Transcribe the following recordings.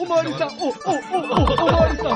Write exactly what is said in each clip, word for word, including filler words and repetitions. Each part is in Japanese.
おまわりさん、お、お、お、お、おまわりさん。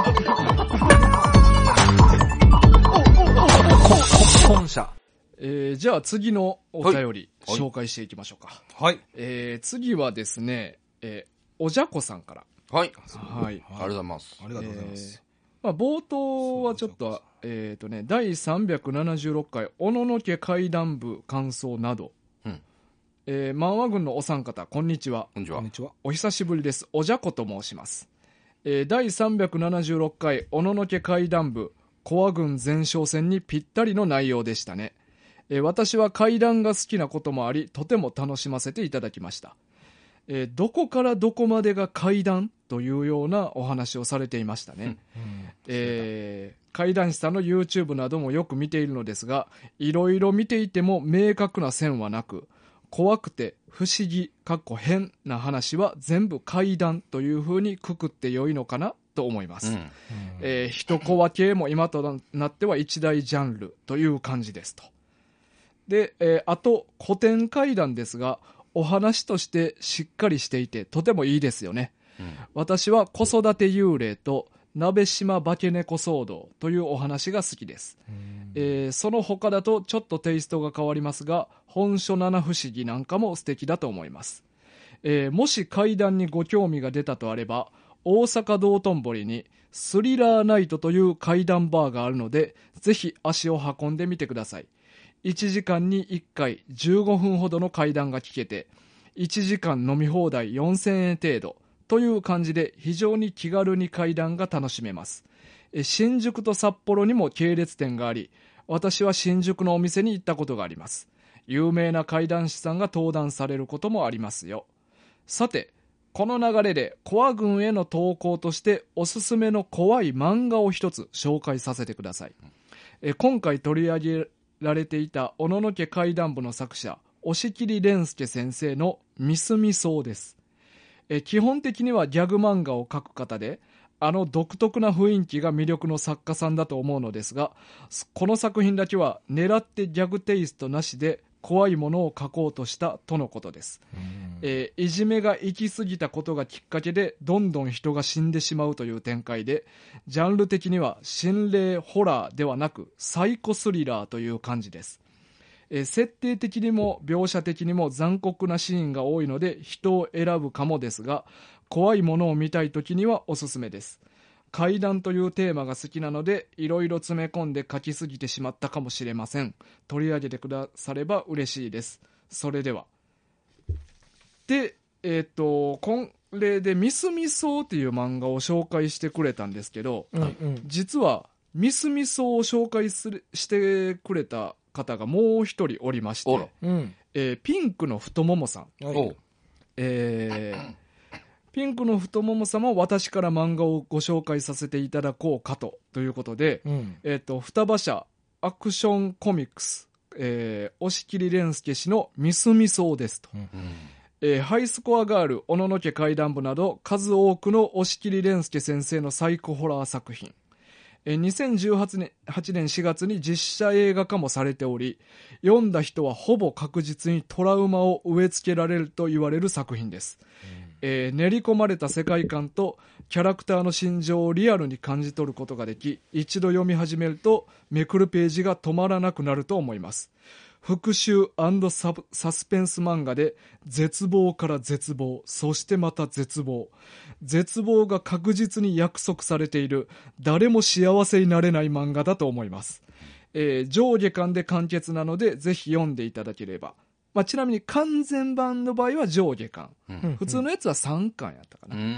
本社。 えー、じゃあ次のお便り、はい、紹介していきましょうか。 はい。 えー、次はですね、えー、おじゃこさんから。 はい。 はい。ありがとうございます。 ありがとうございます。 えー、まあ、冒頭はちょっと、えっとね、だいさんびゃくななじゅうろっかい、おののけ怪談部感想など、うん、えー、漫画軍のお三方、こんにちは。 こんにちは。こんにちは。 お久しぶりです。おじゃこと申します。えー、だいさんびゃくななじゅうろっかい、おののけ怪談部、コア軍前哨戦にぴったりの内容でしたね。えー、私は怪談が好きなこともあり、とても楽しませていただきました。えー、どこからどこまでが怪談というようなお話をされていましたね。うんうんえー、怪談師さんの YouTube などもよく見ているのですが、いろいろ見ていても明確な線はなく、怖くて不思議かっこ変な話は全部怪談というふうにくくってよいのかなと思います。うんえー、一コア系も今となっては一大ジャンルという感じですと。で、えー、あと古典怪談ですが、お話としてしっかりしていてとてもいいですよね。うん、私は子育て幽霊と鍋島化け猫騒動というお話が好きです。えー、その他だとちょっとテイストが変わりますが、本書七不思議なんかも素敵だと思います。えー、もし怪談にご興味が出たとあれば、大阪道頓堀にスリラーナイトという怪談バーがあるので、ぜひ足を運んでみてください。いちじかんにいっかいじゅうごふんほどの怪談が聞けて、いちじかん飲み放題よんせんえん程度という感じで非常に気軽に怪談が楽しめます。新宿と札幌にも系列店があり、私は新宿のお店に行ったことがあります。有名な怪談師さんが登壇されることもありますよ。さて、この流れでコア軍への投稿としておすすめの怖い漫画を一つ紹介させてください。え今回取り上げられていたおののけ怪談部の作者押切蓮介先生のミスミソウです。え基本的にはギャグ漫画を描く方で、あの独特な雰囲気が魅力の作家さんだと思うのですが、この作品だけは狙ってギャグテイストなしで怖いものを描こうとしたとのことです。えー、いじめが行き過ぎたことがきっかけでどんどん人が死んでしまうという展開で、ジャンル的には心霊ホラーではなくサイコスリラーという感じです。えー、設定的にも描写的にも残酷なシーンが多いので人を選ぶかもですが、怖いものを見たいときにはおすすめです。怪談というテーマが好きなので、いろいろ詰め込んで書きすぎてしまったかもしれません。取り上げてくだされば嬉しいです。それでは。で、えっと、これでミスミソウっていう漫画を紹介してくれたんですけど、うんうん、実はミスミソウを紹介するしてくれた方がもう一人おりまして、うんえー、ピンクの太ももさん。はいえーピンクの太ももさんも私から漫画をご紹介させていただこうかとということで、うんえー、と双葉社アクションコミックス、えー、押切蓮介氏のミスミソウですと、うんえー、ハイスコアガール、おののけ怪談部など数多くの押切蓮介先生のサイコホラー作品、えー、にせんじゅうはちねんしがつに実写映画化もされており、読んだ人はほぼ確実にトラウマを植え付けられると言われる作品です、うんえー、練り込まれた世界観とキャラクターの心情をリアルに感じ取ることができ、一度読み始めるとめくるページが止まらなくなると思います。復讐&サスペンス漫画で絶望から絶望、そしてまた絶望、絶望が確実に約束されている誰も幸せになれない漫画だと思います、えー、上下巻で完結なのでぜひ読んでいただければ。まあ、ちなみに完全版の場合は上下巻、うん、普通のやつはさんかんやったかな、うん、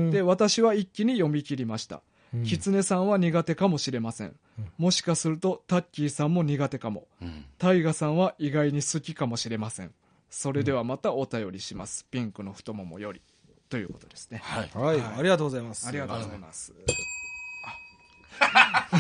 で私は一気に読み切りました、うん、キツネさんは苦手かもしれません、うん、もしかするとタッキーさんも苦手かも、うん、タイガさんは意外に好きかもしれません。それではまたお便りします、ピンクの太ももよりということですね。 はい、はいはい、ありがとうございます。 ありがとうございます。 あ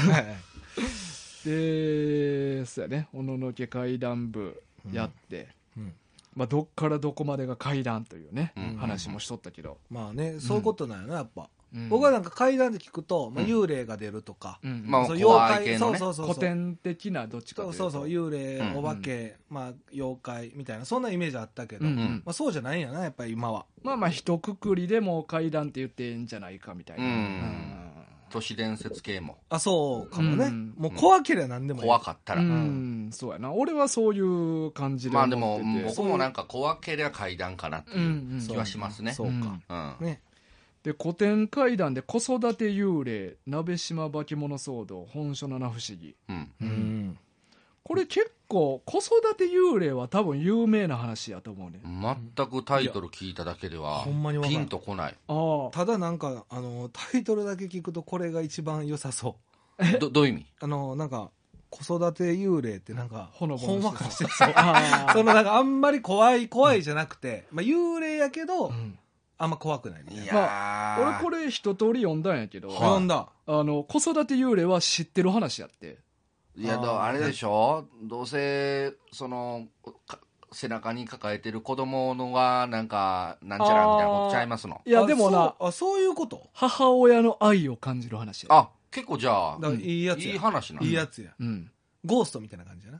でそうやね、おののけ怪談部やって、うんうんまあ、どっからどこまでが怪談というね、うん、話もしとったけど、 まあね、そういうことなんやな、やっぱうん、 僕はなんか怪談で聞くと、まあ、幽霊が出るとか、 うん、 まあそう怖い系のね、 そうそうそうそう古典的などっちかというとそうそうそう幽霊、 うんお化け、まあ、妖怪みたいなそんなイメージあったけど、 うんうんまあ、そうじゃないんやなやっぱり今は。 まあまあ一括りでも怪談って言っていいんじゃないかみたいな、 うんうん都市伝説系もあそうかもね、 うんもう怖ければ何でもいい、 怖かったら、 うん、そうやな。俺はそういう感じでまあ思ってて。 でも僕もなんか怖ければ怪談かなっていう気はしますね、 そうか、 うんねで古典怪談で子育て幽霊鍋島化け物騒動本所七不思議、 うんうんこれ結構子育て幽霊は多分有名な話やと思うね。 全くタイトル聞いただけではほんまにわかんピンとこない。 ああただなんかあのタイトルだけ聞くとこれが一番良さそうどどういう意味？ あのなんか子育て幽霊ってなんかほのぼほんのしてそうわかしてそうあそのなんかあんまり怖い怖いじゃなくて、まあ、幽霊やけど、 うんあんま怖くないみたいな。 いやー俺これ一通り読んだんやけど、 はい読んだ。 あの子育て幽霊は知ってる話やって。 いやだあーあれでしょ、どうせそのか背中に抱えてる子供のがなんかなんちゃらみたいなことちゃいますの？ いやでもなあそうあそういうこと母親の愛を感じる話や。 あ結構じゃあだからいいやつや、 いい話なんだいいやつや、 うんゴーストみたいな感じやな。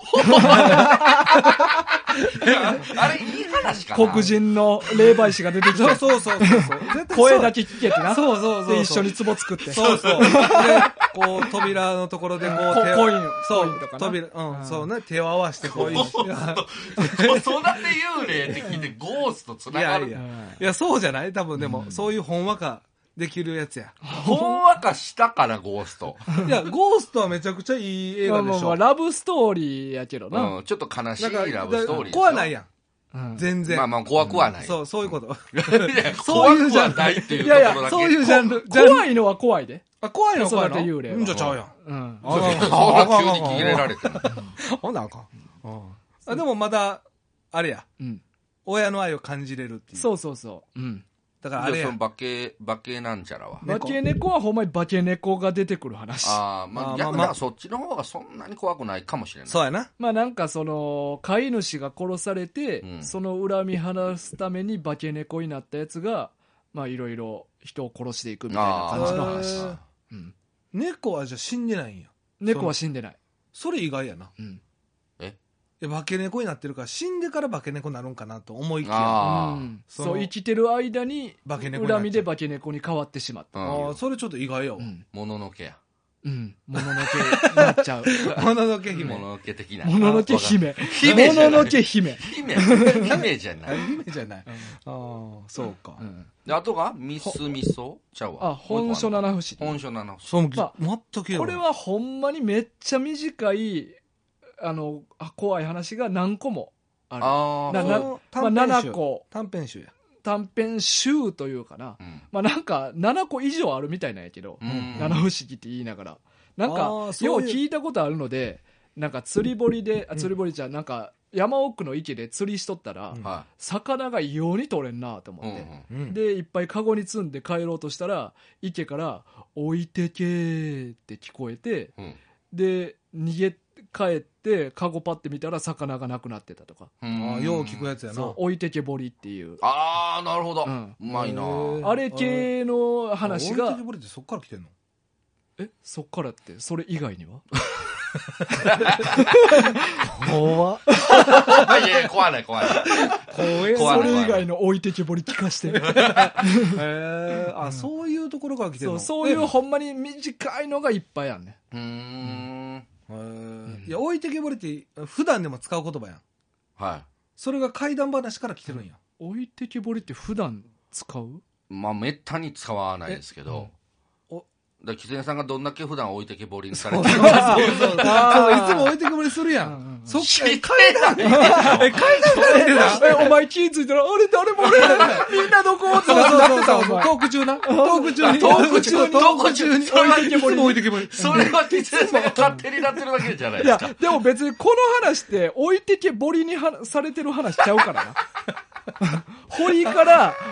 あれいい話かな。 黒人の霊媒師が出てきてそうそうそうそうそう絶対そう声だけ聞けてな。 そうそうそうそうで一緒に壺作って。 そうそうでこう扉のところでこう手をココインそうコインとかな扉うん、 うんそうね手を合わせてこういういや子育て幽霊って聞いてゴーストつながる。 いやいやそうじゃない多分でも、そういうほんわかできるやつや。 ほんわかしたからゴースト。 いやゴーストはめちゃくちゃいい映画でしょ、 まあまあまあラブストーリーやけどな。 うん、ちょっと悲しいなんかラブストーリーでしょ。 怖ないやんうん全然、 まあまあ怖くはない。 そうそういうこといやそういうジャンル怖くはないっていういやいやところだけ。 そういうジャンルジャンル怖いのは怖いで。 あ怖いの子怖いの育て幽霊はうんじゃちゃうやんうん。 あかんそうあかん急に切れられてる。 ほんならあかん、うんあでもまだあれやうん。 親の愛を感じれるっていうそうそうそう。うん。 だからあれやでその化け化けなんちゃらは。 化け猫はほんまに化け猫が出てくる話。 ああ、まあ、 あー逆にまあまあそっちの方がそんなに怖くないかもしれない。 そうやなまあなんかその飼い主が殺されて、 うんその恨み晴らすために化け猫になったやつがまあいろいろ人を殺していくみたいな感じのあ話、 ーうん、 猫はじゃあ死んでないんや。 猫は死んでない、 それ意外やな。 うんいや化け猫になってるから死んでから化け猫になるんかなと思いきやあーうんそのそう生きてる間に化け猫になっちゃう恨みで化け猫に変わってしまった、 うんああそれちょっと意外やわう。んもののけや。 うん、もののけになっちゃうもののけ姫もののけ的な。 もののけ姫姫じゃないもののけ姫、 姫。姫じゃない。 あ姫じゃない。ああそうかう。ん、 であとがミスミソちゃうわ。 あ本所七不思議本所七不思そうまあ全くこれはほんまにめっちゃ短いあのあ怖い話が何個もあるああ。 ななそうまあ、ななこ短編集や。 短編集というかな、 うんまあなんかななこ以上あるみたいなんやけど、 うん七不思議って言いながらなんあかーそういうよう聞いたことあるのでなんか釣り堀であ釣り堀じゃなんか山奥の池で釣りしとったら、 うんは魚が異様に取れんなと思い。 って、 うんうんうんでいっぱいカゴに積んで帰ろうとしたら池から「置いてけー」って聞こえてうんで逃げ帰ってカゴパッて見たら魚がなくなってたとか、 うんああよう聞くやつやな。 そう置いてけぼりっていうああ、なるほど。 ううんまいなへーあれ系の話が置いてけぼりってそっから来てんの？ えそっからってそれ以外には怖っ。 いやいや、怖ない怖ない。 怖え怖いそれ以外の置いてけぼり聞かしてへえあそういうところから来てんの？ そうそういうほんまに短いのがいっぱいあんねうーん。 へーいや置いてけぼりって普段でも使う言葉やん。 はそれが怪談話から来てるんや。 置いてけぼりって普段使うい。まあ、めったに使わないですけど。 おだから、狐さんがどんだけ普段置いてけぼりにされそうてるそうそうそうあーいつも置いてけぼりするやうんうんうんん。そっ知っかてない。 え怪談から来てた。 えお前気ぃついたらあれ誰も俺みんなどこってそうそうなってそうそう。 たお前トーク中な。トーク中に。 トーク中にトーク中に。 それは置いてけぼり。置いてけぼり。 それは狐さんが勝手になってるだけじゃないいやですか。 でも別にこの話って置いてけぼりにはされてる話ちゃうからな堀から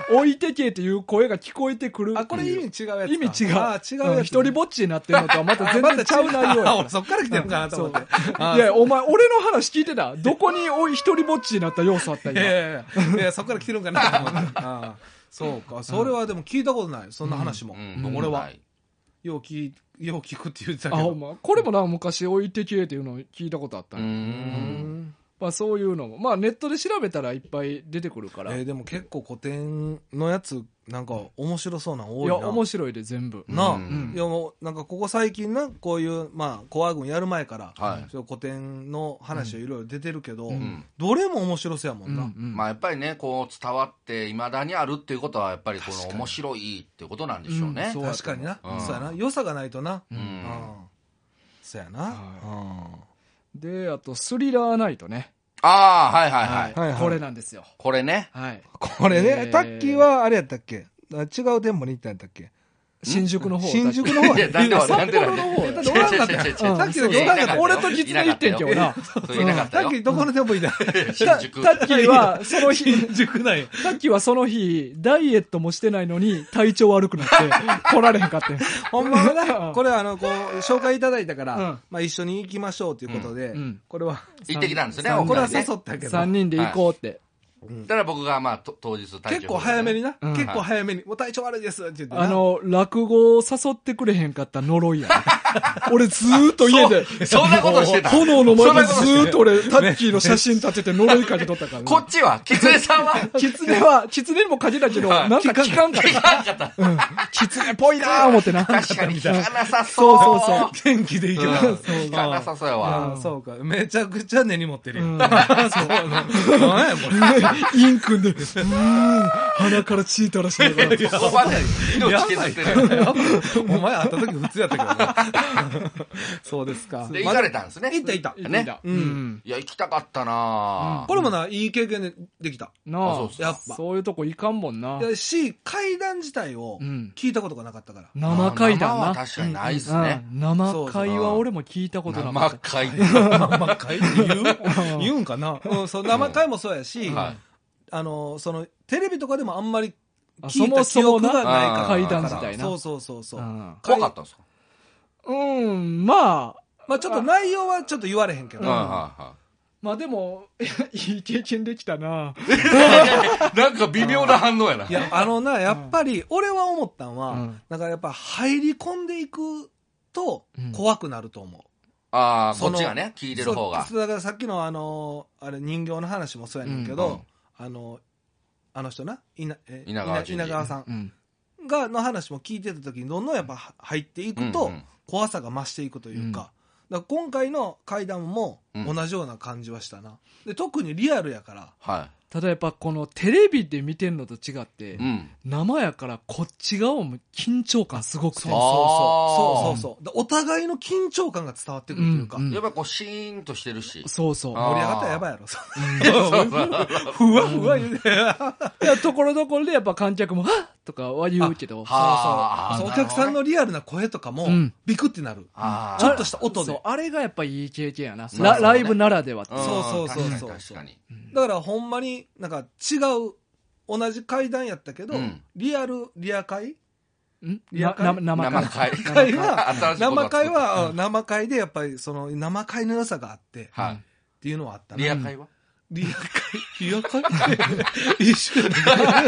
置いてけっていう声が聞こえてくるっていう。 あ、これ意味違うやつか。 意味違う。 あ、違うやつ、ね。 うん一人ぼっちになってるのとはまた全然ちゃう内容やあ、 から。 俺そっから来てるかなと思って。 いや、お前、俺の話聞いてた。どこにおい一人ぼっちになった要素あった今。 いやいやいや、いやそっから来てるんかなと思って。ああそうか。それはでも聞いたことない。そんな話も。 うん俺は、 はいよう聞い、よう聞くって言ってたけあ、ほど。 んま。これもな、昔置いてけっていうのを聞いたことあったうーね。 んまあそういうのも。まあネットで調べたらいっぱい出てくるから。 えーでも結構古典のやつ、なんか面白そうなの多いな。 いや、面白いで全部。 なあ、 うんいやもうなんかここ最近なこういうまあコア軍やる前から、 はいそういう古典の話はいろいろ出てるけど、 んどれも面白そうやもんな、 うんうんまあやっぱりねこう伝わっていまだにあるっていうことはやっぱりこ確かにの面白いっていうことなんでしょうね、 うんそう確かにな、 うんそうやな良さがないとな、 うんうんそうやな、 はで、あと、スリラーナイトね。 ああはいはいはい、 はいはいこれなんですよ。 これねはい。 これね、 えータッキーはあれやったっけあ違う店舗に行ったんやったっけ新宿の方。 新宿の方いやなんで札なんで幌の方やったらおらんかったやん違う違う違う違うさっきのそうおらんかったよ俺とキツネ行ってんけどな。 そういなかったよタッキーどこの店舗行ったん新宿タッキーは、その日、 新宿なんよタッキーはその日、ダイエットもしてないのに、体調悪くなって、来られへんかってん。 ほんまはうんな、これあの、こう、紹介いただいたから、 うんまあ一緒に行きましょうということで、 うんうんこれは、 行ってきたんですねさんおこれは二人ね誘ったけど、 三人で行こうって。 だから僕がまあと当日体調結構早めにな、 うん結構早めに、もう体調悪いですって言ってな。 あの、落語を誘ってくれへんかった呪いやね。俺ずーっと家で、 そんなことしてた炎の前でずそんなことしてーっと俺、タッキーの写真立てて呪いかけとったからね。 こっちはキツネさんはキツネは、キツネにもかけたけど、 はいなんか聞かんかっ聞かんかったた。うん。キツネっぽいなー思ってな。 確かに聞かなさそうそうそうそう元気でいけば。 うん聞かなさそうやわああそうか。めちゃくちゃ根に持ってるよ。 うんそう。何やこれ。 インクんで、うーん、鼻から血垂らしながら。 そこまで命削ってるよお前会った時普通やったけどな。そうですか。 で行かれたんですね行った行った。 ねううんん。 いや行きたかったなぁこれもな、いい経験でできた。 なああそう、 やっぱ。 そういうとこいかんもんな。 やし、階段自体をうん聞いたことがなかったから。 生階段な。 生は確かにないっすねうん生階は俺も聞いたことなかった。 生会生会って言う言うんかなうん、そう、生会もそうやし、 はいあの、その、テレビとかでもあんまりあ聞いた記憶がないから。 階段自体なそうそうそうそう。 うん怖かったんですかうん、まあ、 まあちょっと内容はちょっと言われへんけど。 うんはいはいはまあでも、いい経験できたな。 いなんか微妙な反応やないや、あのな、やっぱり、俺は思ったんは、 うんなんかやっぱ入り込んでいくとうん怖くなると思う。 ああそのこっちがね聞いてる方がそうだからさっきのあの、あれ人形の話もそうやねんけど、 うんうんあの、あの人な、稲え稲川淳二稲川さうんん。 が、の話も聞いてた時にどんどんやっぱ入っていくとうんうん怖さが増していくというか、 うんだから今回の怪談も同じような感じはしたな。で、特にリアルやから、 はただやっぱこのテレビで見てんのと違って、 いうん生やからこっち側も緊張感すごくて。 そうそうそう。そうそうそう。でお互いの緊張感が伝わってくるというか、 うんうんやっぱこうシーンとしてるしそうそう。 あ盛り上がったらやばいやろ。 そうそうふわふわ言うて。 いや、ところどころでやっぱ観客も、はっとかは言うけど、 はあそうそう。お客さんのリアルな声とかもうん、 ビクってなる。 あーちょっとした音でそう、あれがやっぱいい経験やな。 そうそうねラライブならではっていう。 んそうそうそうそう確かに確かにだからほんまになんか違う、同じ階段やったけど、 うんリアル、リア会んリア会なな生生会。 会会は、 新しいこと生会は、 作うん生会でやっぱりその生会の良さがあって、っはていうのはあったいなリア会はリア会リア会一緒やね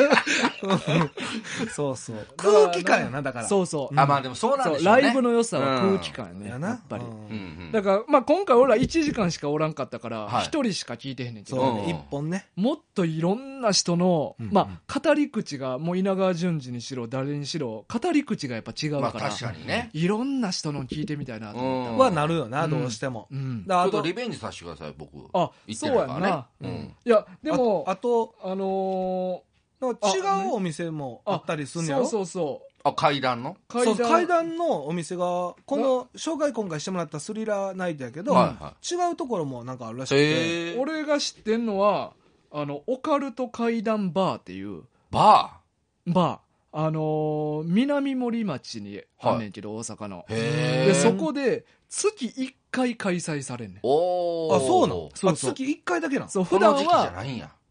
うんそうそう。空気感やな、だから。 そうそう。 あまあでもそうなんそう、 でしょうねライブの良さは空気感やね。 やな。 やっぱり。 うんうんうんだから、まあ今回俺らいちじかんしかおらんかったから、 はい一人しか聞いてへんねんけど、 そうね、 うん一本ね。 もっといろんな人の、 うんまあ語り口が、もう稲川淳二にしろ、誰にしろ、語り口がやっぱ違うまあから、 確かにねいろんな人の聞いてみたいなと思ったうんはなるよな、 うんどうしても。 うん。 だあとちょっとリ、ベンジさせてください僕あ、 行ってそうないからねやんな。 うんいや、でも、 あと、 あのなんか違うお店もー、 あったりすんねやそうろそうそう。 あ階段のそう階段階段のお店が、この紹介今回してもらったスリラーナイトやけど、 はいは違うところもなんかあるらしくて、 へえ俺が知ってんのは、あの、オカルト階段バーっていうババー。あのー南森町にあんねんけど、大阪の。 ーへえで、そこで月いっかい開催されんねん。 おおあ、そうなのそうそうあ月いっかいだけなのそう、 普普段段じゃは、 ないんや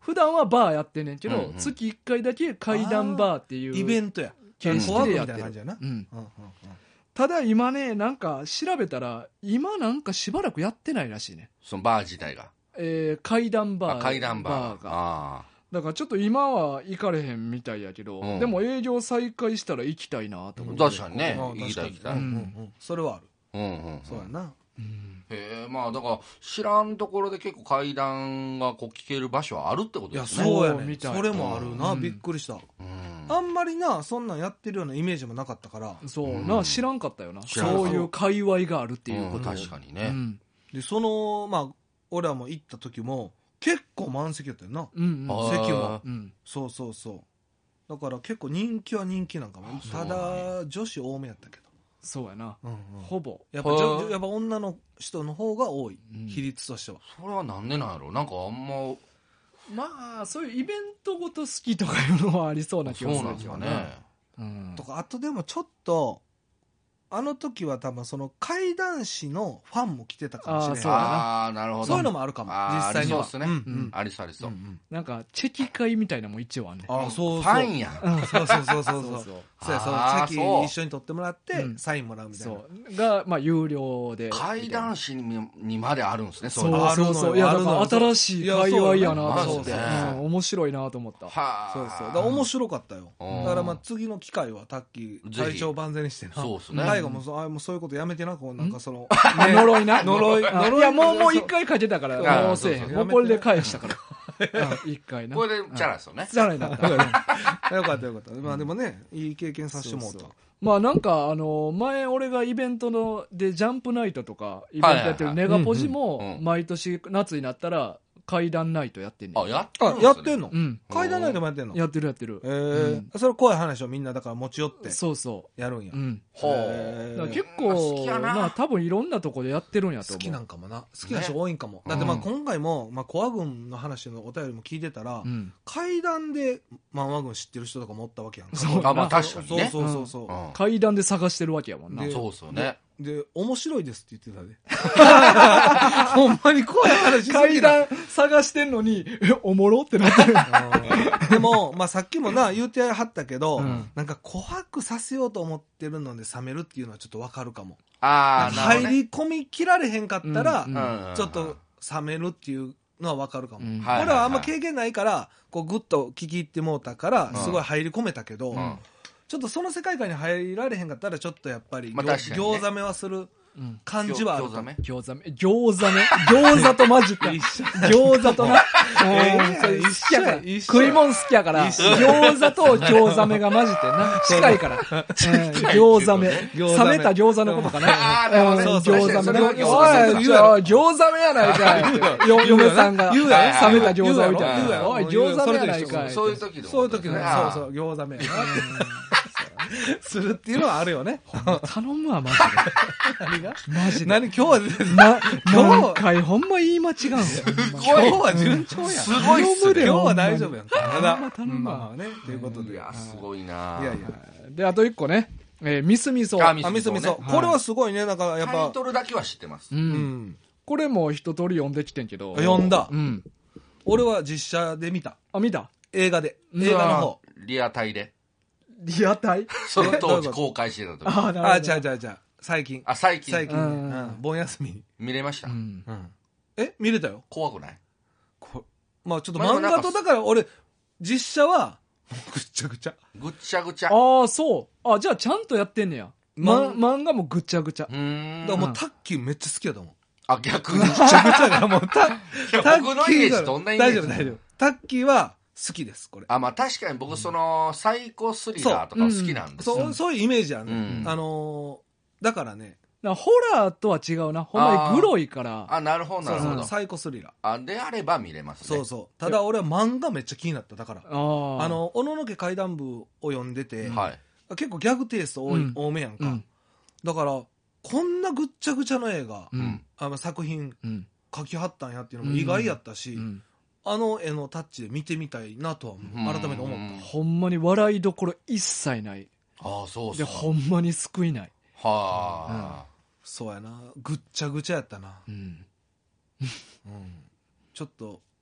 普段はバーやってんねんけど、 うんうん月いっかいだけ怪談バーっていうイベントや。 形式でやってコワークみたいな感じやな。 るうんうんうんうんただ今ねなんか調べたら今なんかしばらくやってないらしいね、 そのバー自体が。 えー、怪談バーあ、階段バー。 があだからちょっと今は行かれへんみたいやけど、 うんでも営業再開したら行きたいなと思あ。 って、 確かにねうん。 行きたい行きたい。 うんうんうんそれはある。 うんうんうん。 そうやな。 うんへえ、まあだから知らんところで結構階段がこう聞ける場所はあるってこといや、 ですね。 そうやね。 そうみたいそれもあるな。 うんびっくりした。 うん。 あんまりな、そんなんやってるようなイメージもなかったから。 そううんな知らんかったよな、 知らんかったそういう界隈があるっていうことを、 うん確かにね。 うんで、その、まあ、俺らも行った時も、結構満席やったよな。 うんうんあ席も。 うんそうそうそう。だから結構人気は人気なんかも。たそうなんやだ、女子多めやったけど。 そうやな、 うんうんほぼ、 やっぱじょへーやっぱ女の人の方が多い、 うん比率としては。 それはなんでなんやろなんかあんま、 まあそういうイベントごと好きとかいうのはありそうな気がするそうなんですよね。 うんとか、あとでもちょっと、あの時は多分その怪談師のファンも来てたかもしれないあーそうやなああ、なるほど。 そういうのもあるかも、 あー実際には。 ありそうっすねんうんありそうありそう。 うんなんかチェキ会みたいなのも一応あんねんあ、そうそう。 ファンやん。 そうそうそうそうそう。 そうそうや、そのあーチェそうキ一緒に取ってもらって、 うんサインもらうみたいな。 そうが、まあ、有料で怪談師ににまであるんですね、 そういうの。 あるのよそうそういやだかあるのよら新しい界隈やなと思って、 いやそうねうん面白いなと思ったはあ。 そうそう。だから面白かったよ。 うんだからまあ次の機会はタッキー、 ぜひ体調万全にしてな。 そうっすね大河もそうあもうそういうことやめてな、こうなんかその、 呪いな呪いあ呪いいやもうもう一回かけたからあもうせえへそうそうんもうこれで返したからうん一回なこれでチャラですよね。 じゃないなったよかったよかった。まあでもね、いい経験させてもらった。 そうそうまあなんかあの前俺がイベントのでジャンプナイトとかイベントやってるネガポジうんもうん毎年夏になったら怪談ナイトやってんねんあ、やってるあん、ですねやってんのうん階段内でもやってんのやってるやってるえー、それ怖い話をみんなだから持ち寄ってそうそやるんやう。うんほへーだから結好構きやなまあ多分いろんなとこでやってるんやと思う好きなんかもな。好きな人多いんかも。だってまあ今回も、まあコア軍の話のお便りも聞いてたら、 うん階段で漫画軍知ってる人とかもおったわけやんか。 そうあ、まあ確かにね。 そうそうそうそう。 うん階段で探してるわけやもんなでそうっすよね。 で、面白いですって言ってたで。ほんまに怖い話好きな階段探してんのにえおもろってなってるうんでも、まあさっきもな、言うてはったけど、 うんなんか琥珀させようと思ってるので冷めるっていうのはちょっとわかるかも。 ああ、なるほどね。 入り込みきられへんかったら、 うんうんちょっと冷めるっていうのはわかるかも。 うんはい俺はあんま経験ないから、こうグッと聞き入ってもうたから、 うんすごい入り込めたけど、 うんちょっとその世界観に入られへんかったら、ちょっとやっぱり、 まあ確かにね餃子目はするうん感じはあるかも。 餃子目餃子め餃子ね餃子とマジか餃子となうんそれ好きやから一緒食い物好きやから餃子と餃子目がマジでな近いからうん餃子目餃子目冷めた餃子のことかなあーなるほどねうんそうそう餃子目なそれは餃子目おいじゃあ餃子目やないかいってよ嫁さんが言うやろ冷めた餃子置いて言うやろおい餃子目やないかいそういう時でもそういう時ね、 あーそうそう、餃子目やな。するっていうのはあるよね。 頼むわマジで何がマジで何今日は、 な今日何回ほんま言い間違うんすよ今日は順調やん。 すごいっすね。 今日は大丈夫やんか。ただ、 ま頼むわまあまあね、ということで。 いや、すごいないやいや。 であと一個ねえーミスミソああ、みそみそ。 はいこれはすごいね、なんかやっタイぱ、 トルだけは知ってます。 ううんん。 これも一通り読んできてんけど読んだう。ん俺は実写で見た。 あ見た映画で。 うん映画の方。 リアタイで。 リアタイその当どうぞ時公開してた時。 あなるほどあ、じゃあじゃあじゃあ、最近。 あ、最近最近ね。 ううんん。盆休みに。 見れましたう。んうん。え見れたよ。 怖くないこまあちょっとまあでもなんか漫画とだから俺、実写は、ぐっちゃぐちゃ。 ぐっちゃぐちゃ。 ああそうあじゃあちゃんとやってんねやまま漫画もぐっちゃぐちゃうーんだからもうタッキーめっちゃ好きやと思う。 あ、逆に。 ぐっちゃぐちゃがもうタッタッ僕のイメージどんなイメージ大丈夫大丈夫。タッキーは好きです、これ。 あ、まあ確かに僕、その、サイコスリラーとか好きなんですよ。 そう、そういうイメージあるね。 うんあのー、だからね、 なホラーとは違うなほんまにグロいからあ、なるほど、なるほど。 そうそうサイコスリラー。 あ、であれば見れますね。 そうそう。ただ俺は漫画めっちゃ気になった。だから。 あーあの、おののけ怪談部を読んでて、 はい。 結構ギャグテイスト多い、 うん多めやんか。 うんだから、こんなぐっちゃぐちゃの映画、 うんあの作品うん書きはったんやっていうのも意外やったし、 うんあの絵のタッチで見てみたいなとはうん改めて思った。 うんほんまに笑いどころ一切ないああ、そうでそう。 ほんまに救いないはあ。 そうやな。ぐっちゃぐちゃやったな。 うんうん。ちょっと、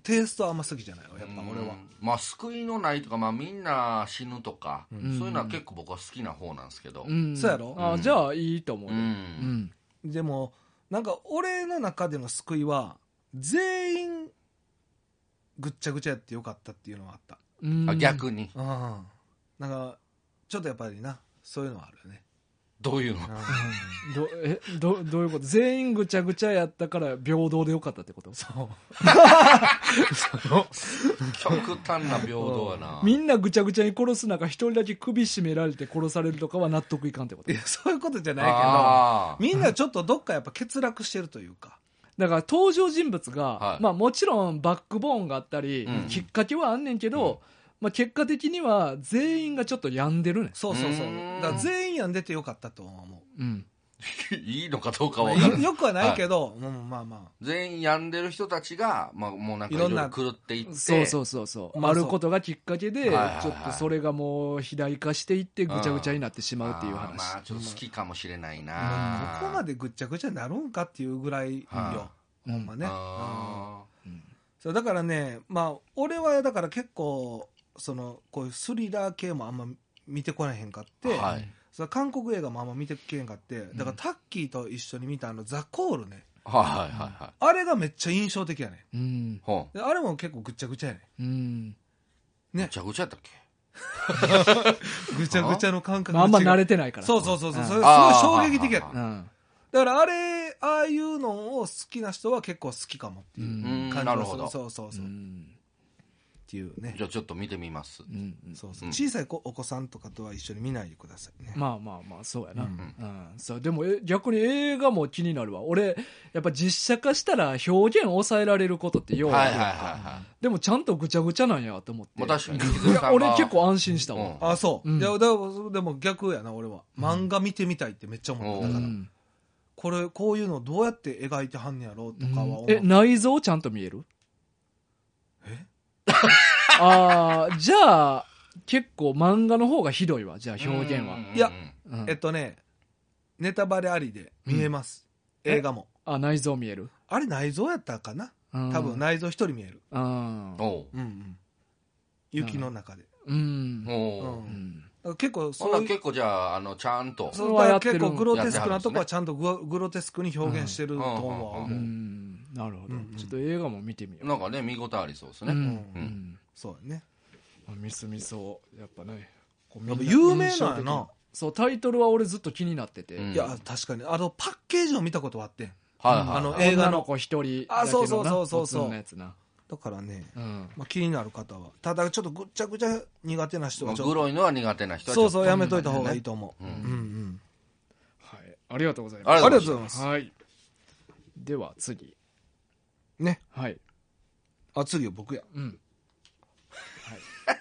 テイストはあんま好きじゃないわやっぱ俺は。 まあ救いのないとか、まあ、みんな死ぬとか、 うそういうのは結構僕は好きな方なんですけど、 うんそうやろあじゃあいいと思ううよ、 んでもなんか俺の中での救いは全員ぐっちゃぐちゃやってよかったっていうのはあった。 うんあ逆にうんなんかちょっとやっぱりなそういうのはあるよね。 どういうのどえどどういうこと？全員ぐちゃぐちゃやったから平等でよかったってこと？ そう極端な平等やな。 みんなぐちゃぐちゃに殺す中一人だけ首絞められて殺されるとかは納得いかんってこと？ いやそういうことじゃないあーけどみんなちょっとどっかやっぱ欠落してるというか。 だから登場人物が、 はいまあもちろんバックボーンがあったり、 うんきっかけはあんねんけど、 うんまあ結果的には全員がちょっと病んでるねん。 そうそうそううーんだから全員やんでてよかったと思う。 うん。 いいのかどうかまあは分からない。 よくはないけど、うんまあま全員病んでる人たちが、まあ、もうなんかいいろんなろいろ狂っていって、 そうそうそうそう、 まあそうあることがきっかけで、 はいはいはいちょっとそれがもう肥大化していってぐちゃぐちゃになってしまうっていう話。 あーまあちょっと好きかもしれないあ、 な。 ここまでぐっちゃぐちゃになるんかっていうぐらいよ、 はほんまね。 あうんそうだからね、まあ俺はだから結構そのこういうスリラー系もあんま見てこなへんかって、 ーはいその韓国映画もあんま見てけへんかってだからタッキーと一緒に見たあのザ・コールね、 はいはいはいはい。 あれがめっちゃ印象的やねうんほであれも結構ぐっちゃぐちゃやねうんう。ぐちゃぐちゃやったっけ？ ぐちゃぐちゃの感覚まあ、あんま違う慣れてないから。 そうそうそうそう、 んそれすごいあー衝撃的やったうんだからあれああいうのを好きな人は結構好きかもっていううん感じがする、 なるほど。 そうそうそう、っうんていうねじゃあちょっと見てみます。 うんうんそうそううん小さい子お子さんとかとは一緒に見ないでくださいね、 まあまあまあそうやな、 ううんんそうでもえ逆に映画も気になるわ。俺やっぱ実写化したら表現抑えられることってようあはいはいるやんかはいはい。 でもちゃんとぐちゃぐちゃなんやと思って、 まあ確かにい木津さんがや俺結構安心したわ、 うんあそう、 うんいやでもでも逆やな俺は漫画見てみたいってめっちゃ思った、 うんだから、 うんこれこういうのどうやって描いてはんねやろうとかは思う、 え内臓ちゃんと見える？ えああじゃあ結構漫画の方がひどいわ。じゃあ表現は、 うんいやうんえっとねネタバレありで見えます、 うん映画もあ内臓見える？ あれ内臓やったかな、 うん多分内臓一人見える、 うんおううんうん、雪の中で、 うんおううんだから結構ほんそういうなら結構じゃあ、あの、ちゃんと。 そうはやってるだから結構グロテスクなとこはちゃんとグログロテスクに表現してると思うわ、 うんう思う、 んなるほど、 うんうんちょっと映画も見てみよう。 なんかね、見応えありそうですね。 うんうんうんそうやねミスミソやっぱねこうやっぱみんな有名なんやな印象的そうタイトルは俺ずっと気になってて、 うんいや確かにあのパッケージを見たことはあってんはいはいはい。 あの映画の女の子一人だけのなあそうそうそうそうそうおつんなやつな、 だからね、 うんまあ、気になる方はただちょっとぐっちゃぐちゃ苦手な人まあはちょっとグロいのは苦手な人はそうそうちょっやめといた方がいいと思う、 うんうんうんはい、ありがとうございあます。 ありがりがとうございますとうございますはい。では次。 ねはい。 あ次は僕やうん。はい。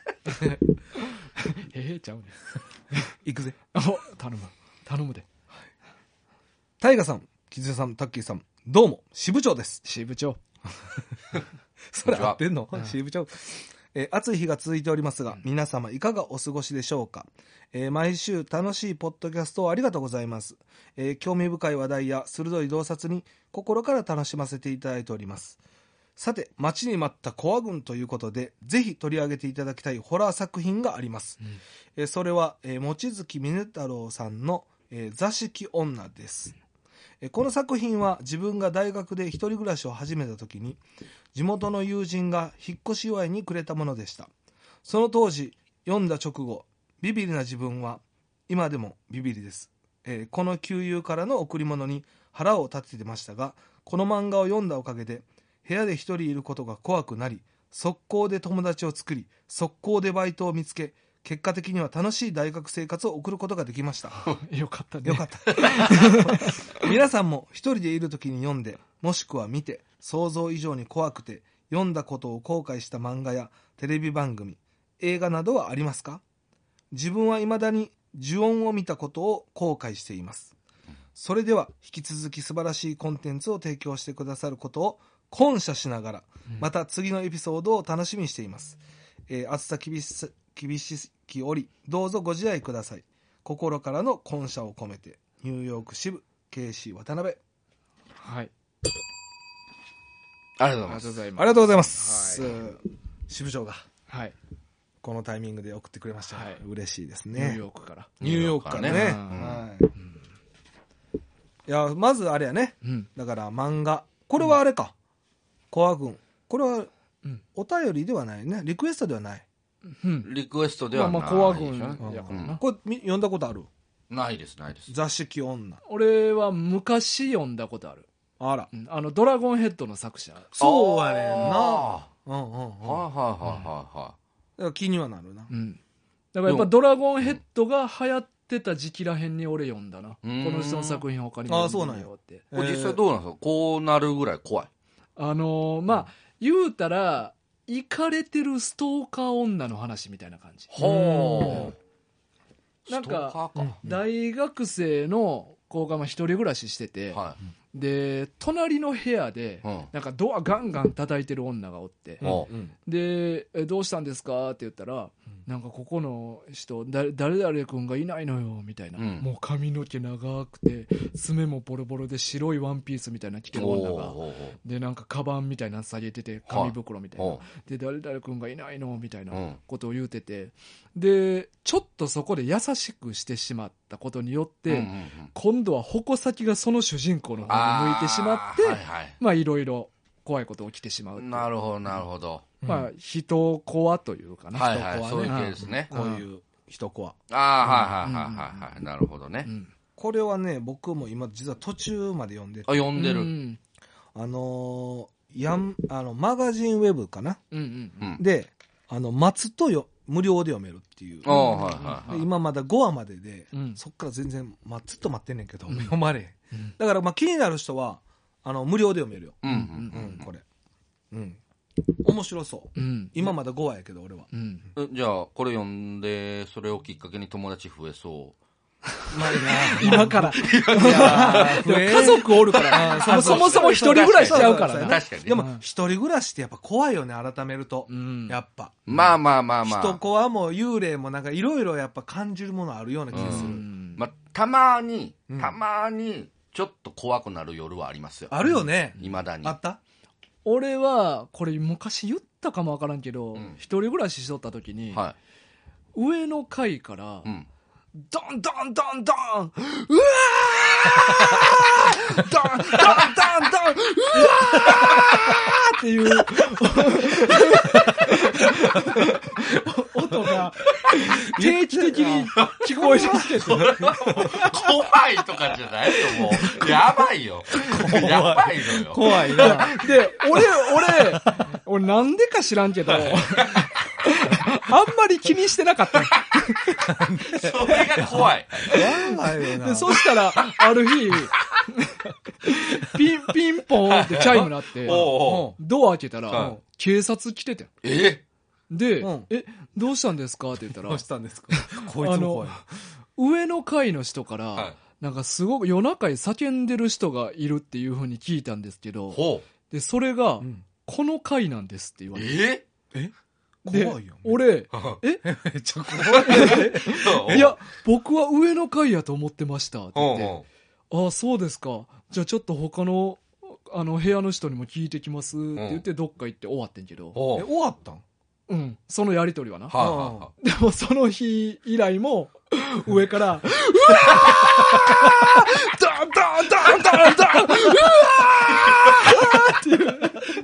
ええちゃうね。 行くぜお頼む。頼むで。 タイガさんキズさんタッキーさんどうも支部長です支部長。 それ合ってんの、 うん支部長、えー暑い日が続いておりますが、皆様いかがお過ごしでしょうか、えー毎週楽しいポッドキャストをありがとうございます、えー興味深い話題や鋭い洞察に心から楽しませていただいております。さて待ちに待ったコア軍ということでぜひ取り上げていただきたいホラー作品があります、 うんえーそれは、えー望月峰太郎さんの、えー座敷女です、えーこの作品は自分が大学で一人暮らしを始めた時に地元の友人が引っ越し祝いにくれたものでした。その当時読んだ直後ビビリな自分は今でもビビリです、えーこの旧友からの贈り物に腹を立ててましたがこの漫画を読んだおかげで部屋で一人いることが怖くなり速攻で友達を作り速攻でバイトを見つけ結果的には楽しい大学生活を送ることができましたよかったね。 よかった皆さんも一人でいる時に読んでもしくは見て想像以上に怖くて読んだことを後悔した漫画やテレビ番組映画などはありますか？自分は未だに呪音を見たことを後悔しています。それでは引き続き素晴らしいコンテンツを提供してくださることを感謝しながらまた次のエピソードを楽しみにしています、えー暑さ厳しさ厳しき折どうぞご自愛ください。心からの感謝を込めてニューヨーク支部 ケーシー 渡辺。 はい。 ありがとうございます。 ありがとうございます。 ありがとうございます。 はい。 支部長がはい。 このタイミングで送ってくれました。 はい嬉しいですニューね。 ヨークから。 ニューヨークからね。 ニューヨークからねはい。いや、まずあれやね。 うん。 だから漫画。これはあれか。コア軍。これはうん。 お便りではないね。リクエストではない。 うん。 リクエストではない。 まあまあ、コア軍やうんからな。 これみ読んだことある？ ないです、ないです。 座敷女。 俺は昔読んだことある。 あら。 うんあの、ドラゴンヘッドの作者。 そうやねんな。 あうんうんうん。 ーはいはいはいはいはだから気にはなるな。 うん。だからやっぱドラゴンヘッドが流行ってた時期らへんに俺読んだな。こうんの人の作品他にも読んでみようって。 い。これ実際どうなんですか？こうなるぐらい怖い。 あのーまあ、言うたら、イカれてるストーカー女の話みたいな感じ。 ほう。 なんかストーカーか。 大学生の子がまあ一人暮らししてて、 はで、隣の部屋でい。、うん。 なんかドアガンガン叩いてる女がおって、 んおうんで、えどうしたんですかって言ったら、なんかここの人、だ誰々君がいないのよ、みたいな。 うんもう髪の毛長くて、爪もボロボロで白いワンピースみたいな着てる女が。 おーで、なんかカバンみたいなの下げてて、紙袋みたいな。 おーで、誰々君がいないのみたいなうんことを言うてて。で、ちょっとそこで優しくしてしまったことによって、 うんうんうん今度は矛先がその主人公の方に向いてしまって、 あーはいはいまあいろいろ怖いこと起きてしまうっていうなるほど、なるほど。 まあ人コアというかな。 はいはい、 人コアねそういう系ですね。 こういう一コア。 ああ、はいはいはいはいはい。なるほどねう。ん。 これはね、僕も今実は途中まで読んでて、 あ、読んでる。 ううん。 んあのーやん、あの、マガジンウェブかなうんうん。 で、あの、待つとよ、無料で読めるっていう。 ああ、はいはいはい。 で今まだごわまでで、 うんそっから全然、まあ、ずっと待ってんねんけど、 うん読まれへん。 うんだから、まあ、気になる人は、あの、無料で読めるよ。 うんうんうん、これ。うん。面白そう。 うん。 今まだごわやけど、俺は。 うん。 うん。じゃあ、これ読んで、それをきっかけに友達増えそまあ、 今から。 いやでも家族おるから。そもそもそも一人暮らししちゃうからう。 な。 確かにね。 でも、一人暮らしってやっぱ怖いよね、改めると。 うん。 やっぱ。 まあまあまあまあ。 人コアも幽霊もなんかいろいろやっぱ感じるものあるような気がすうる。 んまあ、たまにうん、 たまに、ちょっと怖くなる夜はありますよ。 あるよね。 いまだに。 あった俺は、これ昔言ったかもわからんけどうん、 一人暮らししとった時に、 は上の階からい。う、ん。 ドンドンドンドンうわードンドンドンドンうわーっていう音が定期的に聞こえてきてて。 怖いとかじゃないよ、もう。やばいよ。やばいのよ。 怖いな。 で、俺、俺、俺なんでか知らんけど、あんまり気にしてなかった。 それが怖い。 やばいよな。 で、そしたら、ある日、ピン、ピンポーンってチャイム鳴って、 おうおうドア開けたら、 はい警察来ててん。 えで、 うんえ、どうしたんですかって言ったらどう、したんですかこいつも怖い。 上の階の人から、 はいなんかすごく夜中に叫んでる人がいるっていう風に聞いたんですけど、 ほで、それが、 うんこの階なんですって言わう。 れて。 えで怖いよね。 俺、 めっちゃ怖い。 いや、僕は上の階やと思ってましたって言って、 ほうほああ、そうですか。じゃあちょっと他の、あの、部屋の人にも聞いてきますって言って、どっか行って終わってんけど、 う。ほえ、 う。 終わったんうん、そのやりとりはな。 はいはいはでもその日以来も、上から、うわードンドンドンドンドンうわーっていう。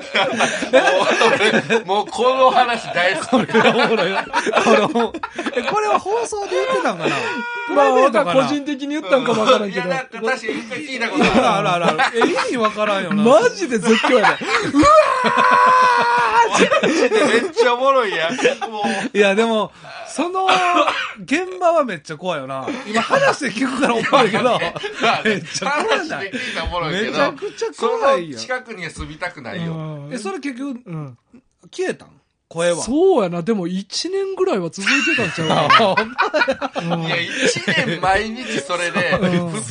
い。もう、もうこの話大好き。 おもろいなこのえ、これは放送で言ってたんかなプまあ、 ライベートかな個人的に言ったんかもわからんいや、 けど。 なんか確かに一回聞いたことあるある。 あるあるある。え、意味わからんよな。 マジで絶叫やで。 めっちゃおもろいやん。もう。 いや、でも、その、現場はめっちゃ怖いよな。今話で聞くから思うけど、めっちゃ怖い話な。 で聞いたらおもろいけど。 めちゃくちゃそ怖いよ。 の近くには住みたくないよ。 うんえ、それ結局、 うん。 消えたん声は。 そうやな。でも一年ぐらいは続いてたんちゃうかな。うんいや、一年毎日それで、 うん普通に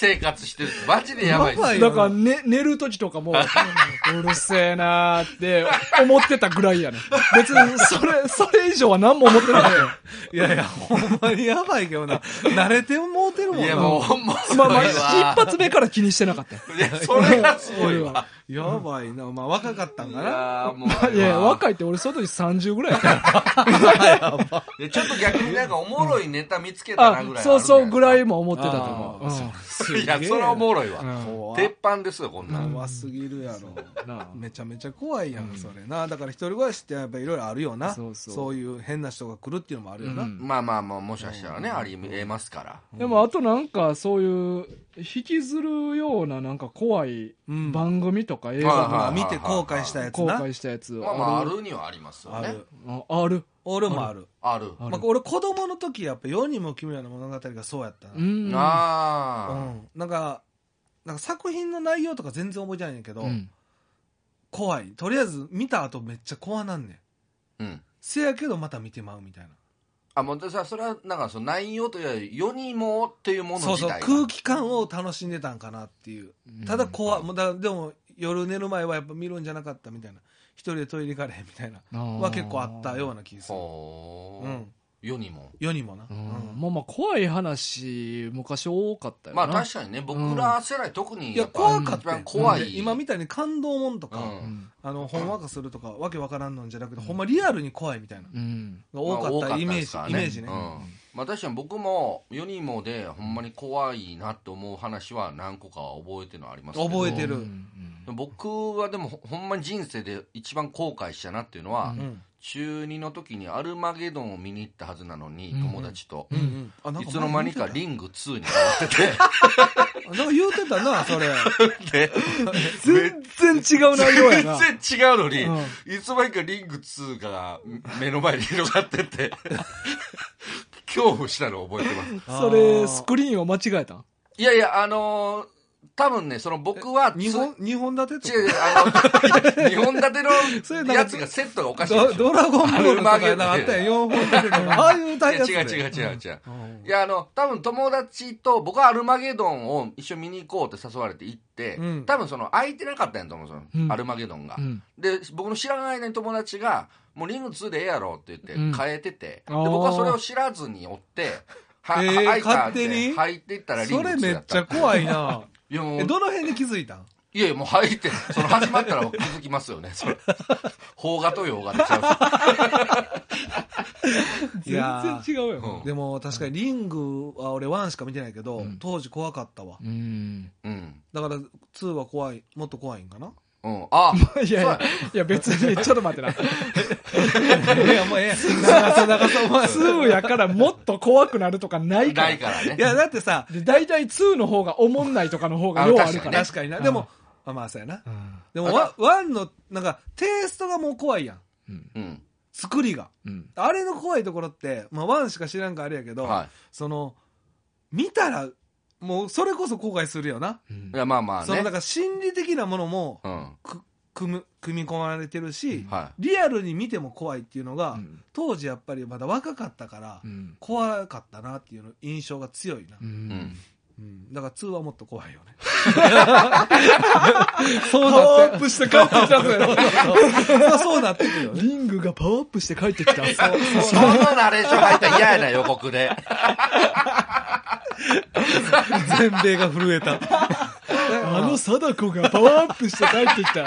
生活してる。マジでやばいっす。 やばいだから、ね、寝る時とかも、うるせえなーって思ってたぐらいやね。別に、それ、それ以上は何も思ってないよ。 いやいや、ほんまにやばいけどな。慣れてもうてるもんな。 いや、もうほんますごいわ。 まあまあ、一発目から気にしてなかったよ。 いや、それがすごいわ。 やばいな。まあ若かったんかいな。 や、もう。 いやいや、若いって俺その時さんじゅうぐらいやから。 いやちょっと逆になんかおもろいネタ見つけたなぐらいあるんじゃないですか。 そうそうぐらいも思ってたと思う。 あうんすげえいや、それはおもろいわ。 怖鉄板ですよ、こんなん。 怖すぎるやろ。 なあめちゃめちゃ怖いやん、それな。だから一人暮らしってやっぱいろいろあるよな。 そうそうそういう変な人が来るっていうのもあるよな。 うんまあまあまあ、もしかしたらね、ありえますから。 でもあとなんかそういう引きずるようななんか怖いうん番組とか映画はいとか見て後悔したやつな。 後悔したやつまあまあ、ああるるにはありますよね。 ある。 あある俺もある。 ある。 あるまあ、俺子供の時やっぱ世にも奇妙な物語がそうやったな。 ううん。 んあなんか、なんか作品の内容とか全然覚えてないんだけど、 うん怖い。とりあえず見た後めっちゃ怖なんねん。 あ。うん。 せやけどまた見てまうみたいな。 あ、もうさ、それは、なんかその内容というより、世にもっていうものそうそう、 自体が。 空気感を楽しんでたんかなっていう。ただ怖い。 うんもうだでも夜寝る前はやっぱ見るんじゃなかったみたいな。一人でトイレ行かれへんみたいな。 あーは結構あったような気がする。 ほーうん。 世にも。 世にもな。 ううんんまあまあ怖い話昔多かったよなまあ確かにね、僕ら世代特にいや、 っぱ怖かったよ一番怖でい。 今みたいに感動もんとか、 うんうんあの、ほんわかするとか、わけわからんのんじゃなくて、ほんまリアルに怖いみたいな。 うんが多かったイメージ、 まあイメージね。 うんまあ確かに僕も世にもでほんまに怖いなって思う話は何個かは覚えてるのはありますけど覚えてるうん僕はでもほほんまに人生で一番後悔したなっていうのは、 うんうん。 中にの時にアルマゲドンを見に行ったはずなのに、 うん友達と、 うんうん。あ、なんいつの間にか前リングツーに変わってて言うてたなんか言うてたな、それ。 で全然違う内容やな全然違うのに、 うんいつの間にかリングツーが目の前に広がってて恐怖したのを覚えてます。 それスクリーンを間違えたんいやいや、あのー多分ね、その僕はつ、 日本、日本立てと違う違う、あの、にほん立てそれなんかのやつがセットがおかしいでしょ。 ドドラゴンボールとかアルマゲドンなんかあったやん、よんほん立てとか。ああいうタイプいや違う違う違う違う。いや、あの、多分友達と、僕はアルマゲドンを一緒に見に行こうって誘われて行って、 うん多分その、空いてなかったんやと思う、その、 うんアルマゲドンが。 うんで、僕の知らない間に友達が、もうリングツーでええやろって言ってうん変えてて、で、 あー僕はそれを知らずに追って、は、 えー入ったって勝手に入っていったらリンそグツーやった。 れめっちゃ怖いな。 いやもうえ、どの辺で気づいたんいやいや、もう入って、その始まったら気づきますよね、それ。邦画と洋画でちゃうし。 いやー全然違うようんでも確かにリングは俺ワンしか見てないけど、 うん当時怖かったわ。 うんうん。 だからツーは怖い、もっと怖いんかなうん。あ、 いやいやいや別にちょっと待ってないや、もうええ。長さ長さお前。 ツーやからもっと怖くなるとかないからないからねい。や、だってさ、 で大体ツーの方がおもんないとかの方がようあるから確かにな。でも、あまあそうやな。 うんでもワワンの、なんか、テイストがもう怖いやん。 うんうん。 作りが。 うんあれの怖いところって、まあワンしか知らんかあれやけど、 はその、見たら、もうそれこそ後悔するよな。 うんい。いや、まあまあその、 ねだ。から心理的なものも、 うん。 く組む組み込まれてるし、 はリアルに見ても怖いっていうのが、 うん当時やっぱりまだ若かったから、 うん怖かったなっていうの印象が強いな。 うい。うんん。 うん、だからツーはもっと怖いよね。 パワーアップして帰ってきたぜそうそうなってくるよね。 リングがパワーアップして帰ってきたそうそのナレーション入ったら嫌やな、予告で。 全米が震えた。 あの貞子がパワーアップして帰ってき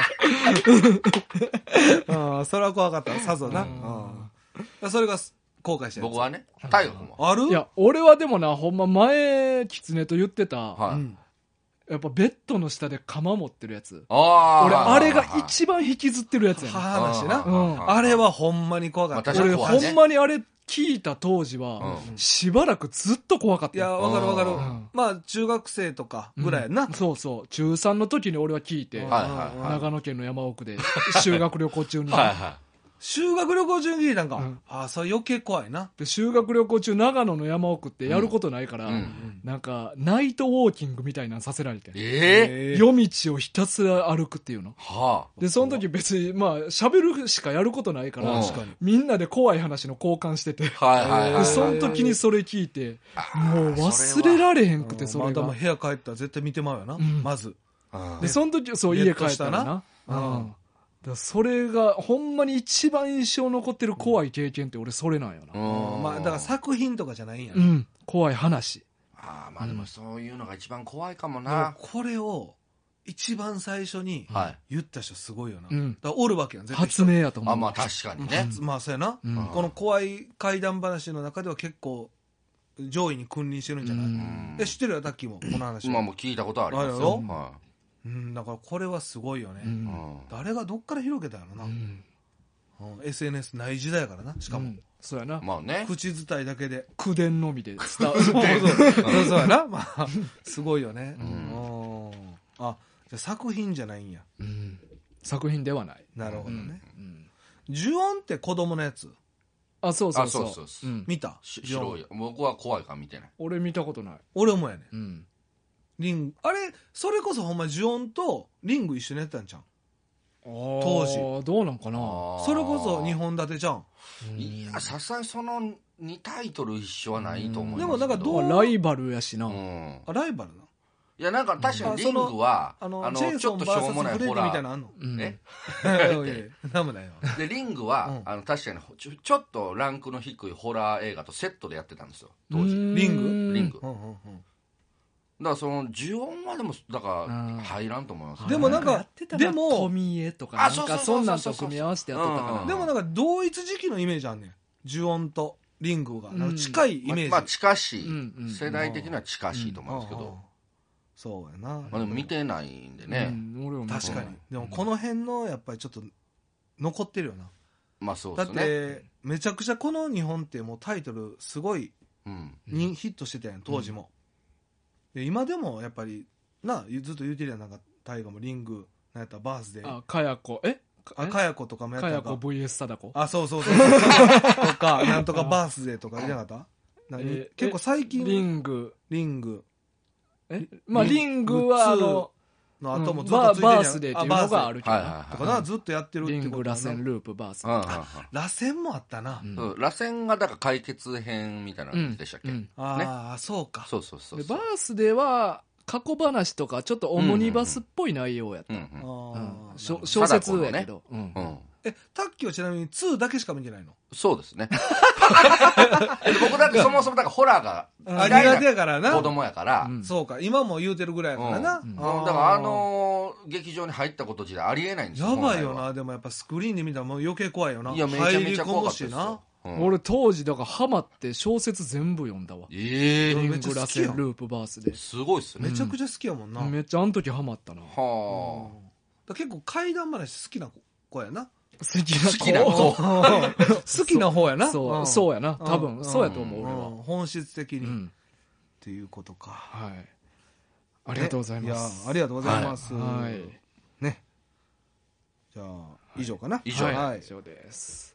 たうん、それは怖かった。さぞな。 うんうん、それが後悔したやつ。 僕はね、大河君は。 あるいや俺はでもなほんま前狐と言ってた、 はい。 うんやっぱベッドの下で釜持ってるやつああ。 俺あれがはい一番引きずってるやつやねん話な。 うんあれはほんまに怖かった。 まあ確かに俺怖いねほんまにあれ聞いた当時は、 うんしばらくずっと怖かったいや、わかるわかるうん。 まあ、中学生とかぐらいやんなうん。そうそう中さんの時に俺は聞いて、 うんはいはいはい長野県の山奥で修学旅行中に、 はいは修学旅行中に聞いたんか。 うん、 ああ、それ余計怖いな。 で修学旅行中長野の山奥ってやることないから、 うんうん、 なんかナイトウォーキングみたいなのさせられて、 えー、夜道をひたすら歩くっていうの、 はあ、 でその時別にまあ喋るしかやることないから、みんなで怖い話の交換してて、 はいはいはい、 でその時にそれ聞いてもう忘れられへんくて、それが、 まあ、部屋帰ったら絶対見てまうよな、うん、まずでその時そう家帰ったらな、うん、だそれがほんまに一番印象残ってる怖い経験って俺それなんよな、 うん、まあだから作品とかじゃないんや、 うん、怖い話。 ああ、まあでもそういうのが一番怖いかもな、 うん、これを一番最初に言った人すごいよな、 うん、 だからおるわけやん絶対発明やと思う。 あ、まあ確かにね、 まあそうやな、うん、この怖い怪談話の中では結構上位に君臨してるんじゃない、うん、え知ってるよタッキーもこの話。 まあもう聞いたことありますよ、はい、 うん、だからこれはすごいよね、うん、誰がどっから広げたんやろな、うんうん、エスエヌエス ない時代やからな、しかも、うん、 そうやな、 まあね、 口伝いだけで口伝のみで伝わるそうそうそうやな、まあ、すごいよね、うん、あ、じゃ作品じゃないんや、 うん、作品ではない。 なるほどね、うんうん、呪音って子供のやつ。 あ、そうそうそう、 あ、そうそう、 うん、見た白い。僕は怖いから見てない。 俺見たことない。 俺もやね、 うん、 リングあれそれこそほんま呪音とリング一緒にやってたんちゃん当時。 どうなんかな、 それこそにほん立てじゃん。 いや、さすがにそのにタイトル一緒はないと思いますけど。 でもなんかどうライバルやしな、 うん、あライバルな。 いや、なんか確かにリングは、 あの、あのチェイソン ブイエス フレディみたいなのあんの、 うん、 えなんもないよ。 で、リングは、うん、あの、確かにちょ、ちょっとランクの低いホラー映画とセットでやってたんですよ、当時。 リングリング。 うんうんうん、 だからその呪音はでもだから入らんと思います、ね、 でもなんかでも富江とかなんかそんなんと組み合わせてやっとったかな、 うん、でもなんか同一時期のイメージあんねん、呪音とリングが、うん、近いイメージ、 まあ、まあ近しい、うんうん、世代的には近しいと思うんですけど、うんうん、 そうやな、 まあ、でも見てないんでね、 うん、俺も確かに、でもこの辺のやっぱりちょっと残ってるよな、 まあそうですね、 だってめちゃくちゃこの日本ってもうタイトルすごいにヒットしてたやん当時も、うんで今でもやっぱりなずっと言うてるやん、なんか大河もリングなんやったらバースデー、 あかやこえあかやことかもやったかやこ ブイエス 貞子、 あそうそうそうそうとかなんとかバースデーとかじゃなかった、えー、結構最近リングリングえまあリングはあのの後もずっとついてるやん、 バースデーっていうのがあるけど、 とかなずっとやってるってリング螺旋ループバースデー、 螺旋もあったな、 うん、螺旋がだから解決編みたいなのでしたっけ、うんうん、 ああそうか、 そうそうそうでバースデーは過去話とかちょっとオムニバスっぽい内容やった、小説やけど、うんうん、 えタッキーはちなみにツーだけしか見てないの？ そうですね僕だってそもそもだからホラーが苦手やからな、 子供やから、 うん、そうか今も言うてるぐらいやからな、うん、 だからあのー、劇場に入ったこと自体ありえないんですよ。 やばいよな、でもやっぱスクリーンで見たらもう余計怖いよな。 いやめちゃめちゃ怖かったですよ、 うん、俺当時だからハマって小説全部読んだわ。 ええー、 リング螺旋ループバースですごいっすね、 めちゃくちゃ好きやもんな、 うん、めっちゃあの時ハマったな。 はあ、 だ結構怪談話好きな子やな。 好きな子好きな方やな。 そう、うん、そうやな多分、うん、そうやと思う、うん、俺は本質的に、うん、っていうことか。 はい、ありがとうございます。 いやありがとうございます、 はい、 ね、じゃあ以上かな、 以上、 はい、以上です。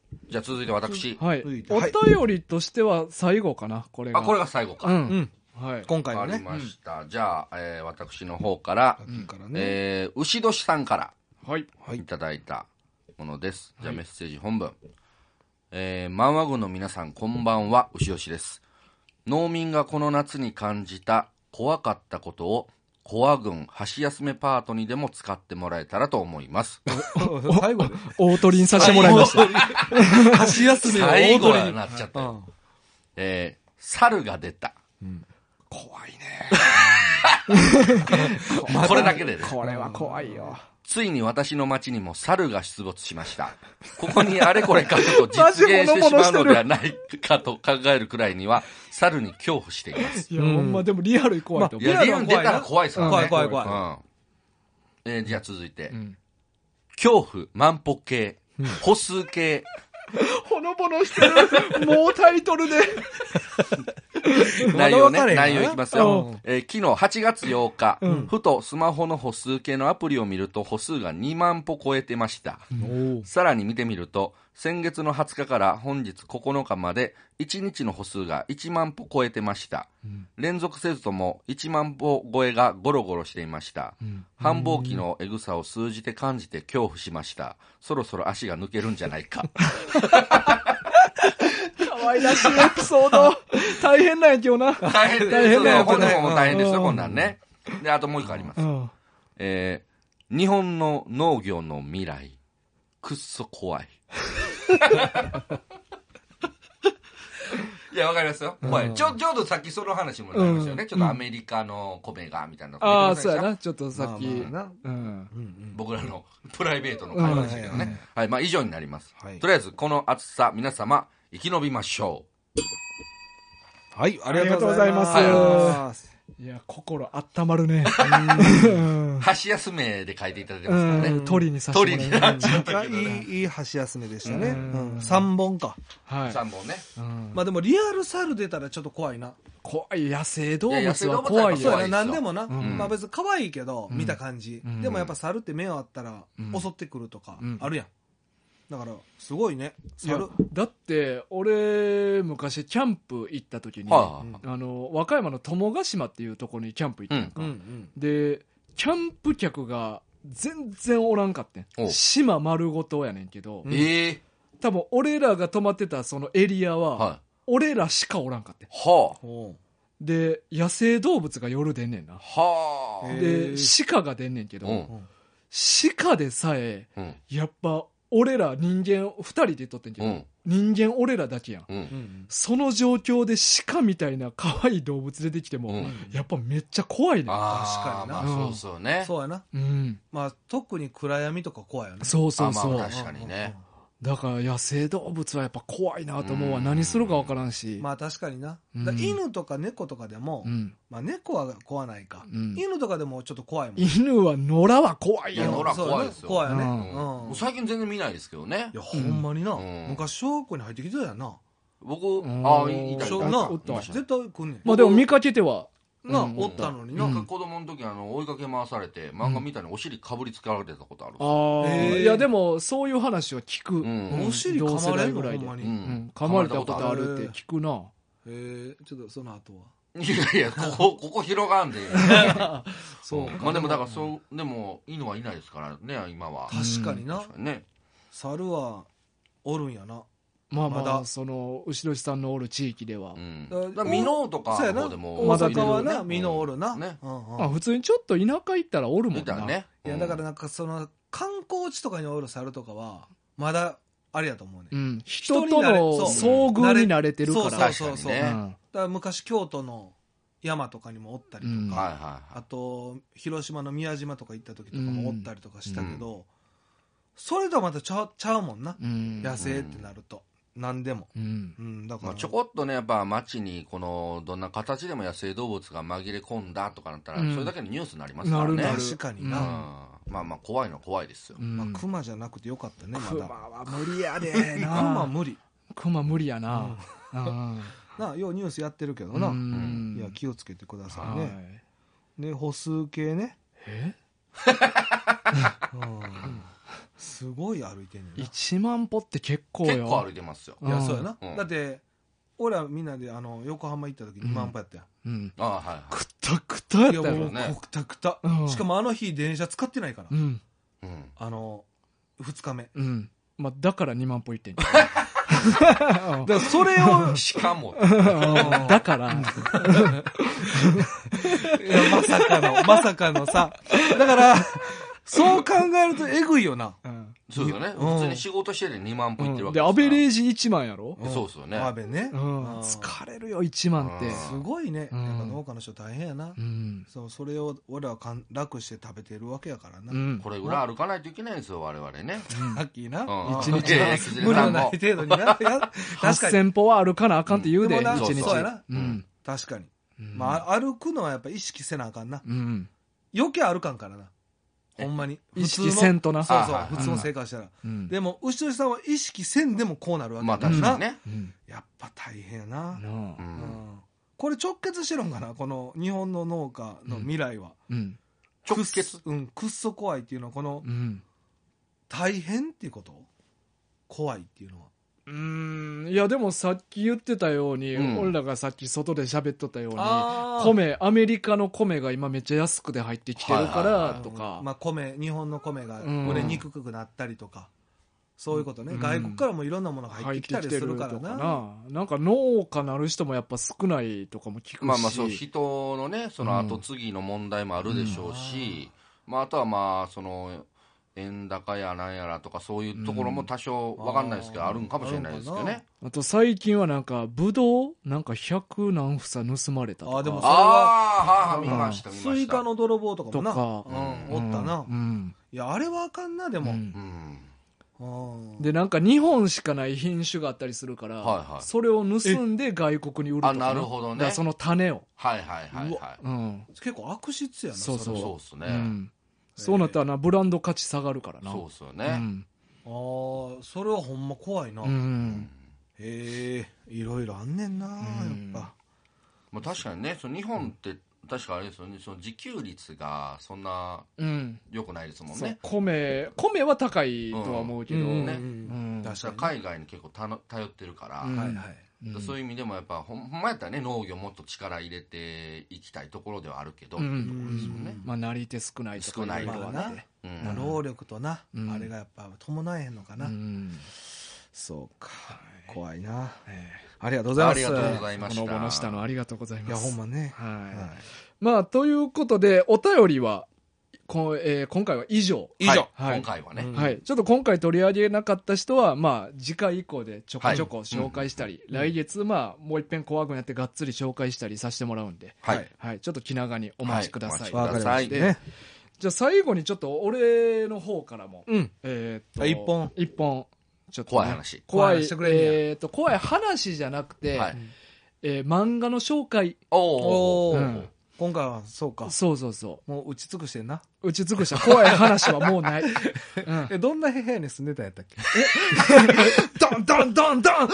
じゃあ続いて私、 はい、お便りとしては最後かな、これが。 あ、これが最後か、 うん、 はい、今回のね。 ありました、うん、じゃあ、えー、私の方から、うん、えー、牛年さんからはいいただいたものです。じゃあメッセージ本文、はい、えー、漫画軍の皆さんこんばんは、牛吉です。農民がこの夏に感じた怖かったことをコア軍箸休めパートにでも使ってもらえたらと思います。 最後で大鳥にさせてもらいました箸休めを大鳥になっちゃった、うん、えー、猿が出た、 うん、 怖いねこれだけで、ね、 これは怖いよ。 ついに私の町にも猿が出没しました。ここにあれこれかと実現してしまうのではないかと考えるくらいには猿に恐怖しています。 いや、うん、ほんまでもリアルに怖いと思う、 まあ、いやリアルに出たら怖いですからね。 怖い怖い怖い、 うんえー、じゃあ続いて、うん、恐怖万歩計、うん、歩数計ほのぼのしてるもうタイトルで内容ね、 まだ分かれへんわな内容いきますうよん。 えー昨日はちがつようか、 うんふとスマホの歩数計のアプリを見ると歩数がにまん歩超えてました。 おさらに見てみると、先月のはつかから本日ここのかまでいちにちの歩数がいちまん歩超えてました。 うん連続せずともいちまん歩超えがゴロゴロしていました。 うん繁忙期のエグさを数じて感じて恐怖しました。そろそろ足が抜けるんじゃないか。 可愛らしいエピソード。大変なんやけどな。 大変大変だよこれこれも大変ですよ、 うんこんなんね。で、あともう一個あります。 うんえー日本の農業の未来、くっそ怖い。いや、わかりますよ。怖い。ちょ、ちょうどさっきその話もなりましたよね。 うんちょっとアメリカの米が、みたいな。 ああ、 見てませんでしたそうやな。ちょっとさっき。 まあまあなうん。 うんうん僕らのプライベートの会話でしたけどうんね。はい、まあ以上になります。 はいとりあえず、この暑さ、皆様、生き延びましょはい、ありがとうございます。 ありがとうございます。 いや、心温まるね。 う。箸休めで書いていただいてますからね。 うん。鳥にさせてもら鳥にうなっちゃっなんかいたけどね。 い、いい箸休めでしたね。 うんうん、さんぼんか。 はい。 さんぼんね。 うんまあでもリアルサル出たらちょっと怖いな。 怖い。野生動いや野物は生動物怖いよ。 そうやな、 は怖いですよなんでもな。 うんまあ別に可愛いけど、 うん見た感じ。 うんでもやっぱ猿って目があったらうん襲ってくるとかうんあるやん。だから、すごいね。 いや猿。 だって、俺、昔キャンプ行った時に、 はいあの、和歌山の友ヶ島っていうところにキャンプ行ったんか。 うんうん。 で、キャンプ客が全然おらんかっておん。島丸ごとやねんけど、 うんええ多分俺らが泊まってたそのエリアは、 はい。 俺らしかおらんかってん。 はほで、野生動物が夜出んねんなあ。。はあ。 へで、 ー鹿が出んねんけど、 うんう。 鹿でさえ、 うん。 やっぱ俺ら人間二人で撮ってんけど、 うん。 人間俺らだけやん。 う。 うんん。 その状況で鹿みたいな可愛い動物出てきても、 うんやっぱめっちゃ怖いね。 ああ、 確かになまあそうそうね。 そうやな。 うん。 まあ特に暗闇とか怖いよね。 そうそうそう。 あまあ確かにねだから野生動物はやっぱ怖いなと思うわ。 うん何するかわからんし。 まあ確かにな。 うんだから犬とか猫とかでもう、ん。 まあ猫は怖ないか。 うん犬とかでもちょっと怖いもん。 犬は野良は怖いよ。 いや野良怖いですよそうやな怖いようんね。 うんもうんう最近全然見ないですけどねい。や、ほんまにな。 うん昔小学校に入ってきてたやんな。 僕、 んああ、いたいた。 そうなおったいました絶対来んねん。 まあでも見かけては。 な、 うんおったのにな。 なんか子供の時あの追いかけ回されて漫画みたいにお尻かぶりつけられてたことある。 ああ、 へーいやでもそういう話は聞く。 うんお尻噛まれんのほんまうに。 うん。噛まれたことあるって聞くな。 えー、ちょっとその後は。 いやいや、ここ、ここ広がんで。 そううんまあでもだからそう、でも犬はいないですからね、今は。 確かにな。 確かにね。 猿はおるんやな。 まあまあ、 まだその、牛年さんのおる地域では。 うん。 だからだから箕面とかそうやな。 の方でも。 大阪はな、 うん美濃おるな。 ね。 うんうんまあ普通にちょっと田舎行ったらおるもんな。 みたいなね。 いや、だからなんかその、観光地とかにおる猿とかは、まだ、あれやと思うね。 うだん。人と人に慣れのそう遭遇に慣れてるから。 そうそうそうそう。 確かにねだかうんら昔京都の山とかにもおったりとか、 うんはいはいはあと、広島の宮島とか行った時とかもおったりとかしたけど、それとはまたちゃうちゃうもんな。 うん。 野生ってなると。何でも。 うん。 うん、だい。 から。 まあちょこっとね、やっぱ街に、この、どんな形でも野生動物が紛れ込んだとかなったら、 うんそれだけのニュースになりますからね。 なるなる確かにうんな。 まあまあ怖いのは怖いですよ。 うんまあ、熊じゃなくてよかったね、ま熊だ。 は無理やで熊な。 無理。 熊無理やな。うん。 な、ようニュースやってるけどうな。 んいや、気をつけてくださいはね。 い。 で、歩数計ね。 えうんすごい歩いてんねんな。 いちまん歩って結構よ。 結構歩いてますよ。 いや、そうやなうん。 だって、俺らみんなであの横浜行った時に万歩やったやん。 うん。 ああ、はいはい。 くたくたやっいや、もう、 たやろ。 ねくたくたうん。 しかもあの日電車使ってないからう。ん。 うん。 あの、二日目。 うん。まあ、だからにまん歩いってんじだからそれを、 しかも、 ゃん。だから、 いや、まさかの、まさかのさ。だから、そう考えるとえぐいよな。 うんそうですよね。 うん普通に仕事しててにまん歩いってるわけで、アベーレージいちまんやろそうですよね。 アベね。 うん。 うん疲れるよ、いちまんってうん。 すごいね。 うんやっぱ農家の人大変やなう。ん。 そう、それを俺らはかん楽して食べてるわけやからな。 うん。 これぐらい歩かないといけないんですよ、我々ね。 ラッキーな。 うん一日いやいや羊無理のないさんも程度にな。いや確かに。 はっせん歩は歩かなあかんって言うで、 でもな一日。 そうやなうん。 確かに。 うんまあ、歩くのはやっぱ意識せなあかんな。 うん。 余計歩かんからな。ほんまに。 意識せんとな。 そうそうあはいはい、 普通の生活したら。 うん。 でも、牛年さんは意識せんでもこうなるわけまあだからな。 確かにね。 うん。 やっぱ大変やな。 なあううんんこれ直結してるんかな、この日本の農家の未来は。 うん直くっ結。 うん、くっそ怖いっていうのは、このうん大変っていうこと、怖いっていうのは。 うーんいやでもさっき言ってたように、 うん俺らがさっき外で喋っとったようにあー米アメリカの米が今めっちゃ安くで入ってきてるかはいはいはらとか、 まあ、米日本の米がうん売れにくくなったりとか、そういうことね、 うん外国からもいろんなものが入ってきたりするからな。 入ってきてるとかななんか農家なる人もやっぱ少ないとかも聞くし、 まあまあそう、人のね、その後継ぎの問題もあるでしょうし、まああとはまあ、その、円高やなんやらとかそういうところも多少わかんないですけど、 うんあるんかもしれないですけどね。 あと最近はなんかブドウなんかひゃく何房盗まれたとかあでもそれはああ、はいはい、見ました、見ました。 スイカの泥棒とかもな、 とかうん、おったな、 うんいやあれはあかんな、でも、 うんうん。 うんでなんか日本しかない品種があったりするから、 はいはいそれを盗んで外国に売るとかあなるほどねだからその種を、 はいはいはいうわはい。 うん結構悪質やな、 そうそうれはそうっすね。 うん、そうなったらなブランド価値下がるからなそうっすよね。 うんああそれはほんま怖いな、 うへんえいろいろあんねんな、やんっぱまあ確かにね、その日本って確かあれですよね、その自給率がそんなうん良くないですもんそうね。 米米は高いとは思うけど、 うんねうん確かに、 海外に結構たの頼ってるから、 うんはいはいうんそういう意味でもやっぱほんほんまやったらね、農業もっと力入れていきたいところではあるけど、 うんってところですもんね。 まあなり手少ないとか少ないろろあってうんまあ、労力とな、 うんあれがやっぱ伴えへんのかな、 うんそうか怖いな、 えありがとうございます。 ありがとうございました。 えこのぼの下のありがとうございいや、 ます。 ほんまね。 はい。 はいまあ、ということで、お便りは、こえー今回は以上。 以上はいはい今回はね。 うんはい。ちょっと今回取り上げなかった人は、まあ、次回以降でちょこちょこ紹介したり、来月、まあ、もう一遍怖くやってがっつり紹介したりさせてもらうんで、 はい。 はい。ちょっと気長にお待ちください。 はいわかりましたでね。 じゃあ最後にちょっと俺の方からも、 うん。 えーっと、 あ一本一本。ちょっとね怖い話。 怖い、 怖い話してくれんねやえーっと、怖い話じゃなくて、 はい。 えー漫画の紹介。 おー。 おーうん今回は、そうか。 そうそうそもう打ち尽くしてんな。 う。打ち尽くした怖い話はもうない。うんえ、どんな部屋に住んでたんやったっけドンドンドンドンうわー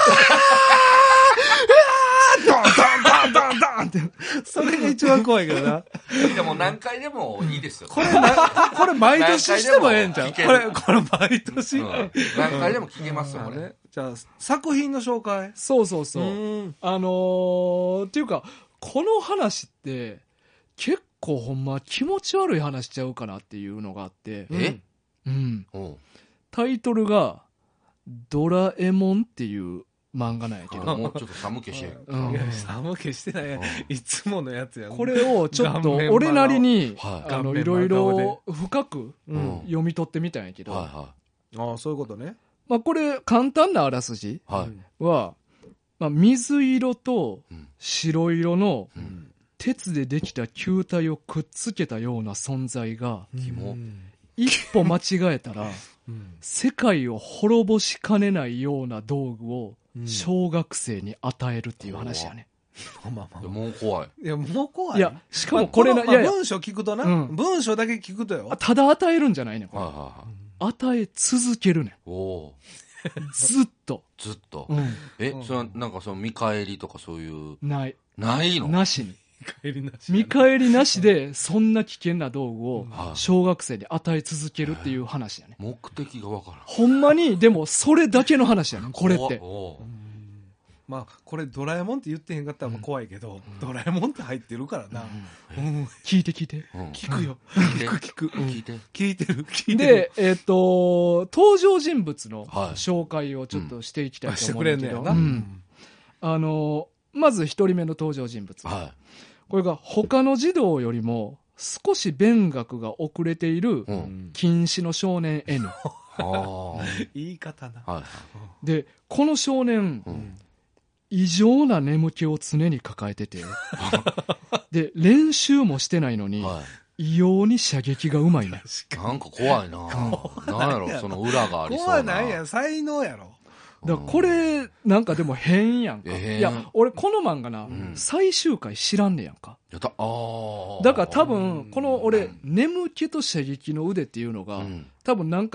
うわードンドンドンドンドンって。それが一番怖いけどな。 でも何回でもいいですよ。 これな、これ毎年してもええんちゃうこれ、 何回でもこれ毎年。 うん何回でも聞けますよ、これ。 まあねじゃあ、作品の紹介。 そうそうそう。 ん。 あのー、っていうか、この話って、結構ほんま気持ち悪い話しちゃうかなっていうのがあって、 えうん。 おうタイトルが、ドラえもんっていう漫画なんやけど、 もうちょっと寒気してる。 うんいや、寒気してないやん。いつものやつやん。 これをちょっと顔面俺なりに、 はいあの、 顔面いろい真顔ろ深くうん。 読み取ってみたんやけど、 はいはああ、そういうことね。 まあこれ簡単なあらすじい。はい。 は、まあ、水色とうん白色のううんん。 鉄でできた球体をくっつけたような存在が、 キモうん一歩間違えたら、 うん世界を滅ぼしかねないような道具をうん小学生に与えるっていう話やね。 まあまあまあもう怖い。 いや、もう怖い。 いや、しかもこれな、いやいや、 まあ文章聞くとな、 うん文章だけ聞くとよ。 ただ与えるんじゃないねん、これ。 はいはいはい。 与え続けるねおおん。ずっと。 ずっとう。ん。 えう、んそれはなんかその見返りとかそういう、 ない。 ないのなしに。 帰りなし見返りなしで、そんな危険な道具をはい小学生に与え続けるっていう話やね。 目的がわからん。 ほんまに、でもそれだけの話やねん、これって。 おうまあ、これドラえもんって言ってへんかったらまあ怖いけど、ドラえもんって入ってるからな。うん。 聞いて聞いて。 うん聞くよ。 聞いて聞く聞く。うん聞いて。 聞いてる。聞いてる。 で、えっ、と、登場人物のはい紹介をちょっとしていきたいあしてと思くれんねやな。 うんだけど、うんあの、まず一人目の登場人物。 はこれが他の児童よりも少し勉学が遅れているい。うん。 禁止の少年 N。 ああ。はい言い方な。 はい。 で、この少年、 うん異常な眠気を常に抱えてて、で、練習もしてないのに、 は異様に射撃がうまいね。 い。なんか怖いな。なんやろ、その裏がありそうな。 怖ないやん。才能やろ。 だからこれ、なんかでも変やんか。 変いや、俺この漫画な、 ん最終回知らんねやんか。 やった、ああ。 だから多分、この俺、眠気と射撃の腕っていうのが、 うん。 多分なんか、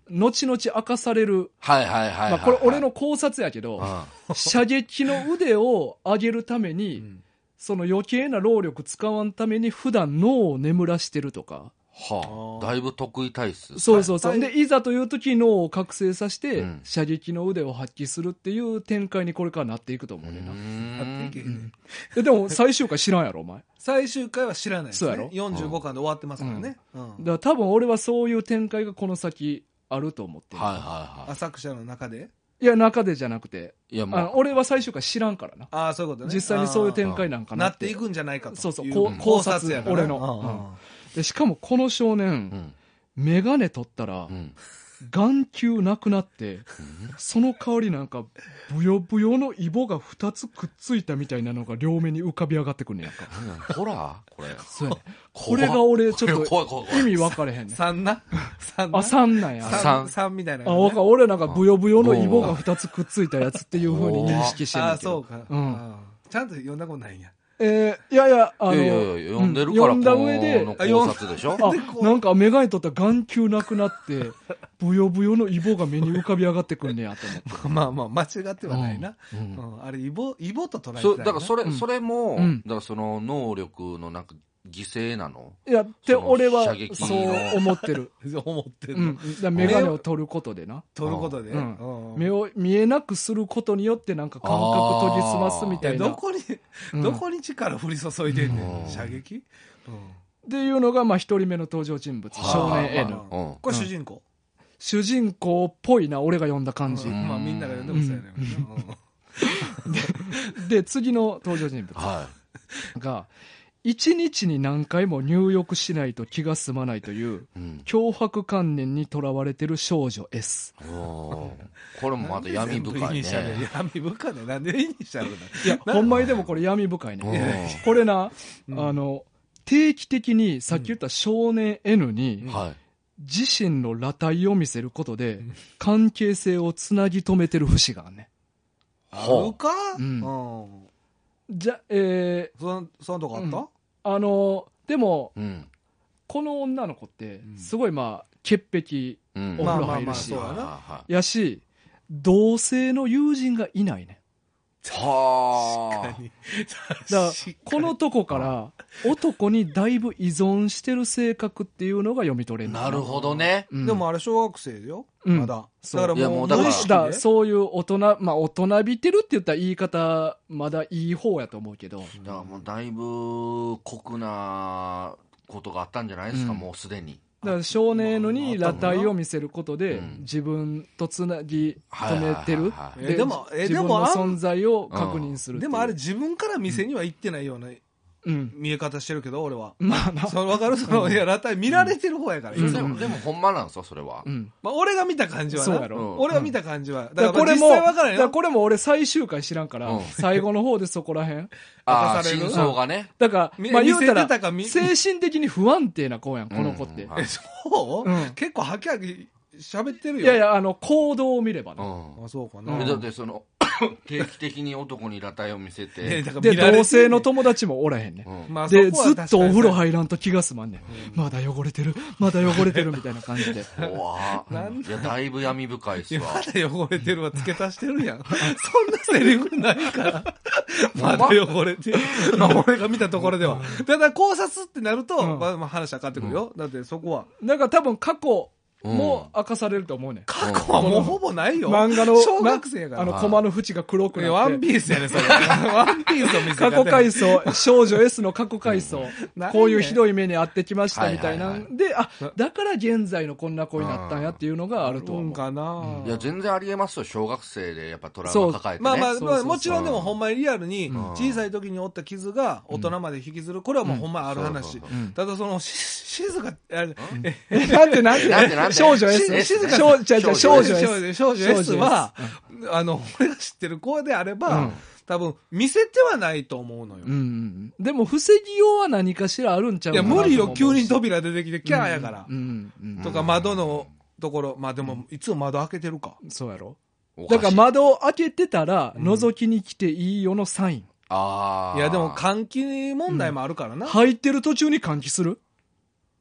後々明かされる、 はいはいはいはい、はい。 まあこれ俺の考察やけど、 うん、 射撃の腕を上げるために、 うん、 その余計な労力使わんために普段脳を眠らしてるとか。 はあ、だいぶ得意体質。 そうそうそう。 はい、 で、いざという時脳を覚醒させて、 うん、 射撃の腕を発揮するっていう展開にこれからなっていくと思うねんな。 なっていけへんねん。 えでも最終回知らんやろ、お前。 最終回は知らないですね。 そうやろよんじゅうごかんで終わってますからね。 うんうんだから多分俺はそういう展開がこの先あると思ってる。 はいはいはい。 作者の中でいや、中でじゃなくて。 いや、もう。 あの俺は最終回知らんからな。 ああ、そういうことね。 実際にそういう展開なんかなっ。 なってていくんじゃないかと。 そうそう、 いこう考察やから俺の、うんで。しかもこの少年、 うんメガネ取ったら、 うん眼球なくなって、その代わりなんか、ブヨブヨのイボが二つくっついたみたいなのが両目に浮かび上がってくんねやんか。 ホラーこれ。 そうやね。これが俺ちょっ怖い怖い怖いと意味分かれへんねん。 三な三なあ、三なんや。 三三みたいな、 あ、わか俺なんかブヨブヨのイボが二つくっついたやつっていう風に認識してるんああ、 だけど。 そうか。 うんあーちゃんと読んだことないんや。 えー、いやいや、あの、 いやいやいや読んでるから、 うん読んだ上で、 この考察でしょ。 あ、なんかメガネ取ったら眼球なくなって、ブヨブヨのイボが目に浮かび上がってくんねやと思って。 まあまあ、間違ってはないな。 ううんんあれ、イボ、イボと捉えてたそよなだからそれ、 うんそれも、 うんだからその能力のなんか犠牲なのいや、って俺は射撃のそう思ってる。 思ってるの。 うん。だからメガネを取ることでな。 取ることで。 うんうん目を見えなくすることによってなんか感覚研ぎ澄ますみいや、 たいな。 どこに、 うんどこに力降り注いでんねうんん。射撃うんっていうのが、まあ一人目の登場人物、少年 N。 はうんこれ主人公。 主人公っぽいな、俺が読んだ感じ。 うんまあみんなが読んでもそうやねんけどで、次の登場人物はが、一日に何回も入浴しないと気が済まないという、 い。うん。 脅迫観念にとらわれてる少女 S。 おーこれもまた闇深いなんで全部イニシャルね。 闇深いね。なんでイニシャルなのいや、ほんまにでもこれ闇深いうんね。これな、 うんあの、定期的にさっき言った少年 N にはい。 自身の裸体を見せることで関係性をつなぎ止めてる節があるね。 あるかうんうんじゃ、えそんそんとこあったー、あの、でも、 うん。 この女の子ってうんすごいまあ、潔癖うん。 お風呂入るしまあまあまあそうやなはやし、同性の友人がいないね。 いは確かにだから、このとこから男にだいぶ依存してる性格っていうのが読み取れる。 あ。なるほどね。 うんでもあれ小学生ようんまだそうだからもういやもうだから無意識だからでそういう大人、まあ大人びてるって言ったら言い方、まだいい方やと思うけど。 だからもうだいぶ酷なことがあったんじゃないですか、 うんもうすでに。 だから少年のにまあ裸体を見せることでうん自分とつなぎ止めてるはいはいはいはい。 えでもえ自分のでもあん存在を確認するっていうでもあれ自分から店には行ってないようなうん。 見え方してるけど俺はまあな。 その分かるそのいや裸体見られてる方やからいつうんもでも、でもほんまなんですよ、それは。 うん。 まあ俺が見た感じはなそうやろ。 うん俺が見た感じはだだかららかこれも、 実際分からんよだからこれも俺最終回知らんから、 うん最後の方でそこらへん。 ああ、 明かされる真相がね。 だから、 みまあ言うた見せてら、 たか見精神的に不安定な子やん、この子って。 うんはいえそううん結構はきはき喋ってるよいやいや、あの、行動を見ればね。 うんあそうかうなんえだってその、定期的に男に裸体を見せねて、 で、 だから見られてる同性の友達もおらへんね。 うんまあで、 そこはずっとお風呂確かに入らんと気が済まんねん。まだ汚れてる、まだ汚れてるみたいな感じで。 怖なんいや、だいぶ闇深いっいやすわ。 まだ汚れてるは付け足してるやん。そんなセリフないから。まだ汚れてる。まあ俺が見たところでは。ただ考察ってなると、 うんまあまあ話は変わってくるよ。だってそこは。 なんか多分過去も明かされると思うねん。 過去はもうほぼないよ。 漫画の、 小学生やから。 あの、 はいコマの縁が黒くいやなって。 ワンピースやねそれ。ワンピースの見せ方過去回想、少女 S の過去回想、 うんこういうひどい目に遭ってきましたみたいなはいはいんで、あ、だから現在のこんな子になったんやっていうのがあると思う。 うんかな。 いや、全然ありえますよ、小学生でやっぱトラウそうマ抱えてね。 まあまあ、まあ、 そうそうそうもちろんでもほんまにリアルにうん小さい時に負った傷が大人まで引きずる。これはもうほんまある話そうそう。そううんただその、し静か、あええ、なんてなんてなんてなんて少女 S? し静か少女、じゃじゃ少女少 S。 女少女 S は、あの、俺が知ってる子であれば、 うん多分、見せてはないと思うのよ。 うんうん。でも、防ぎようは何かしらあるんちゃういや、 かな無理よ、急にと扉出てきて、キャーやからう。んうんうんとか、窓のところ、まあでも、いつも窓開けてるか。 そうやろ。 おかしいだから窓を開けてたら、覗きに来ていいよのサイン。 ああ。 いや、でも、換気問題もあるからな。 入ってる途中に換気する